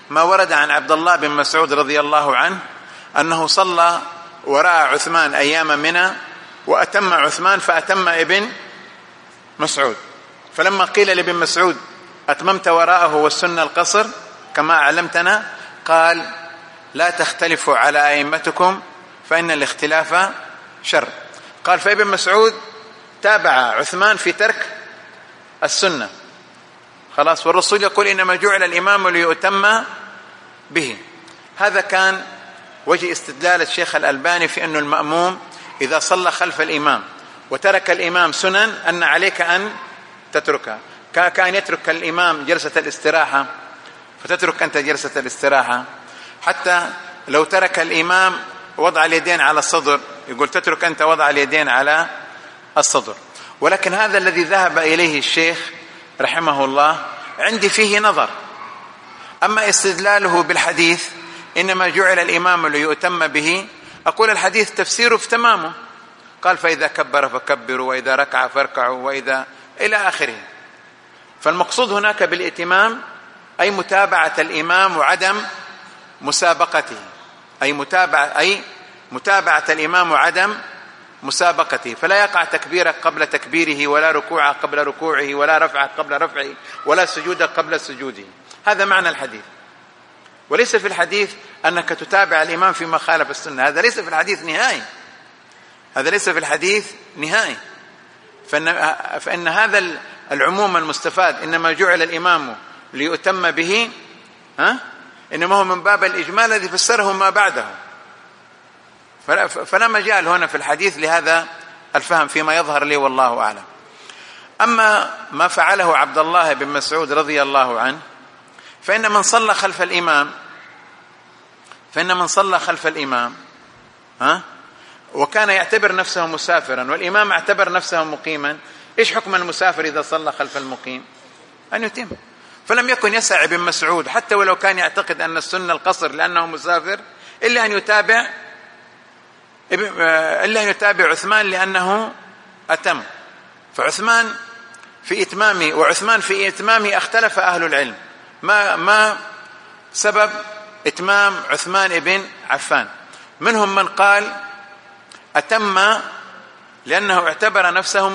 [SPEAKER 1] ما ورد عن عبد الله بن مسعود رضي الله عنه أنه صلى وراء عثمان أيام منى وأتم عثمان فأتم ابن مسعود، فلما قيل لابن مسعود أتممت وراءه والسنة القصر كما علمتنا، قال لا تختلفوا على أئمتكم فإن الاختلاف شر. قال فابن مسعود تابع عثمان في ترك السنة خلاص، والرسول يقول إنما جعل الإمام ليؤتم به. هذا كان وجه استدلال الشيخ الألباني في أن المأموم إذا صلى خلف الإمام وترك الإمام سنن أن عليك أن تتركها، كان يترك الإمام جلسة الاستراحة فتترك أنت جلسة الاستراحة، حتى لو ترك الإمام وضع اليدين على الصدر يقول تترك أنت وضع اليدين على الصدر. ولكن هذا الذي ذهب إليه الشيخ رحمه الله عندي فيه نظر. أما استدلاله بالحديث إنما جعل الإمام ليؤتم به، أقول الحديث تفسيره في تمامه، قال فإذا كبر فكبروا وإذا ركع فاركعوا وإذا إلى آخره. فالمقصود هناك بالائتمام أي متابعة الإمام وعدم مسابقته، أي متابعة الإمام وعدم مسابقته، فلا يقع تكبيرك قبل تكبيره ولا ركوعك قبل ركوعه ولا رفعك قبل رفعه ولا سجودك قبل سجوده. هذا معنى الحديث، وليس في الحديث أنك تتابع الإمام فيما خالف السنة، هذا ليس في الحديث نهائي، هذا ليس في الحديث نهائي. فإن هذا العموم المستفاد إنما جعل الإمام ليؤتم به إنما هو من باب الإجمال الذي فسره ما بعده، فلا مجال هنا في الحديث لهذا الفهم فيما يظهر لي والله أعلم. أما ما فعله عبد الله بن مسعود رضي الله عنه فإن من صلى خلف الإمام وكان يعتبر نفسه مسافرا والإمام اعتبر نفسه مقيما، إيش حكم المسافر إذا صلى خلف المقيم؟ أن يتم. فلم يكن يسع ابن مسعود حتى ولو كان يعتقد أن السنة القصر لأنه مسافر إلا أن يتابع عثمان لأنه أتم. فعثمان في إتمامه وعثمان في إتمامه اختلف أهل العلم ما سبب إتمام عثمان بن عفان. منهم من قال أتم لأنه اعتبر نفسه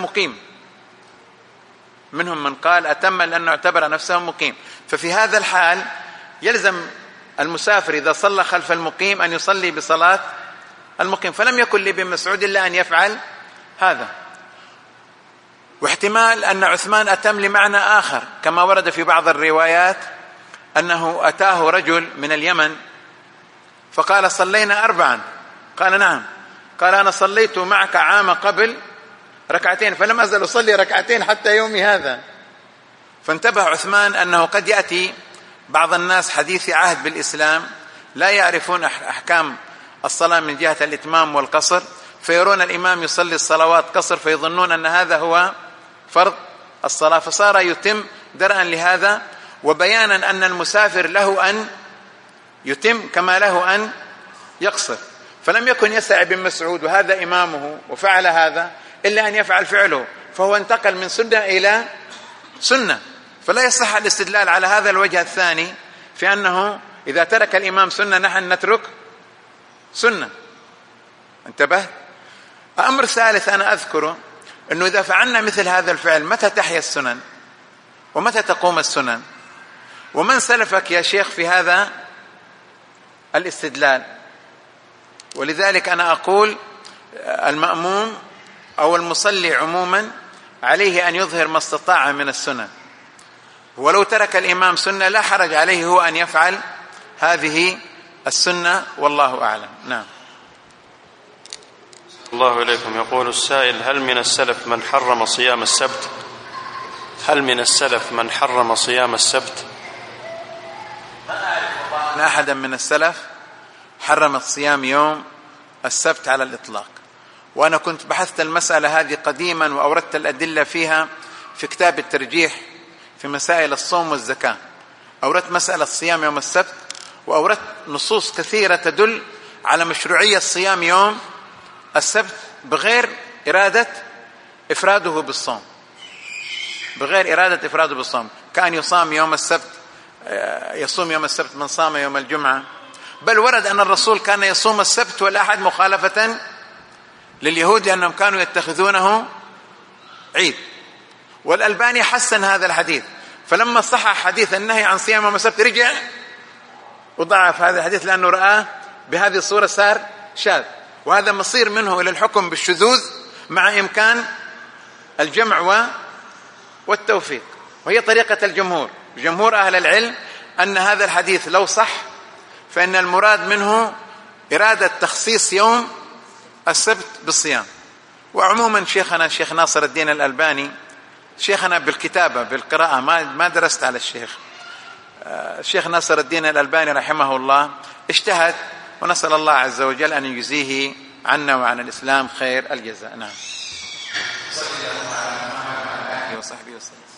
[SPEAKER 1] مقيم، ففي هذا الحال يلزم المسافر إذا صلى خلف المقيم أن يصلي بصلاة المقيم، فلم يكن لابن مسعود إلا أن يفعل هذا. واحتمال أن عثمان أتم لمعنى آخر كما ورد في بعض الروايات أنه أتاه رجل من اليمن فقال صلينا 4، قال نعم، قال أنا صليت معك عام قبل 2 فلم أزل أصلي 2 حتى يومي هذا. فانتبه عثمان أنه قد يأتي بعض الناس حديث عهد بالإسلام لا يعرفون أحكام الصلاة من جهة الإتمام والقصر، فيرون الإمام يصلي الصلوات قصر فيظنون أن هذا هو فرض الصلاة، فصار يتم درءا لهذا وبيانا أن المسافر له أن يتم كما له أن يقصر. فلم يكن يسع ابن مسعود وهذا إمامه وفعل هذا إلا أن يفعل فعله، فهو انتقل من سنة إلى سنة، فلا يصح الاستدلال على هذا الوجه الثاني في أنه إذا ترك الإمام سنة نحن نترك سنة. انتبه. أمر ثالث أنا أذكره أنه إذا فعلنا مثل هذا الفعل متى تحيا السنن ومتى تقوم السنن؟ ومن سلفك يا شيخ في هذا الاستدلال؟ ولذلك أنا أقول المأموم أو المصلي عموما عليه أن يظهر ما استطاع من السنن، ولو ترك الإمام سنة لا حرج عليه هو أن يفعل هذه السنة والله أعلم. نعم.
[SPEAKER 2] الله إليكم. يقول السائل: هل من السلف من حرم صيام السبت؟
[SPEAKER 1] ما أعرف أن أحدا من السلف حرم صيام يوم السبت على الإطلاق، وأنا كنت بحثت المسألة هذه قديما وأوردت الأدلة فيها في كتاب الترجيح في مسائل الصوم والزكاة، أوردت مسألة صيام يوم السبت وأوردت نصوص كثيرة تدل على مشروعية صيام يوم السبت بغير إرادة إفراده بالصوم، كأن يصام يوم السبت يصوم يوم السبت من صام يوم الجمعة، بل ورد أن الرسول كان يصوم السبت والأحد مخالفة لليهود لأنهم كانوا يتخذونه عيد. والألباني حسن هذا الحديث، فلما صح حديث النهي عن صيام يوم السبت رجع وضعف هذا الحديث لأنه رآه بهذه الصورة صار شاذ، وهذا مصير منه إلى الحكم بالشذوذ مع إمكان الجمع والتوفيق. وهي طريقة الجمهور، جمهور أهل العلم، أن هذا الحديث لو صح فإن المراد منه إرادة تخصيص يوم السبت بالصيام. وعموما شيخنا شيخ ناصر الدين الألباني، شيخنا بالكتابة بالقراءة، ما درست على الشيخ، الشيخ ناصر الدين الألباني رحمه الله اجتهد، ونسأل الله عز وجل أن يجزيه عنا وعن الإسلام خير الجزاء. نعم. صلى الله عليه وصحبه وسلم.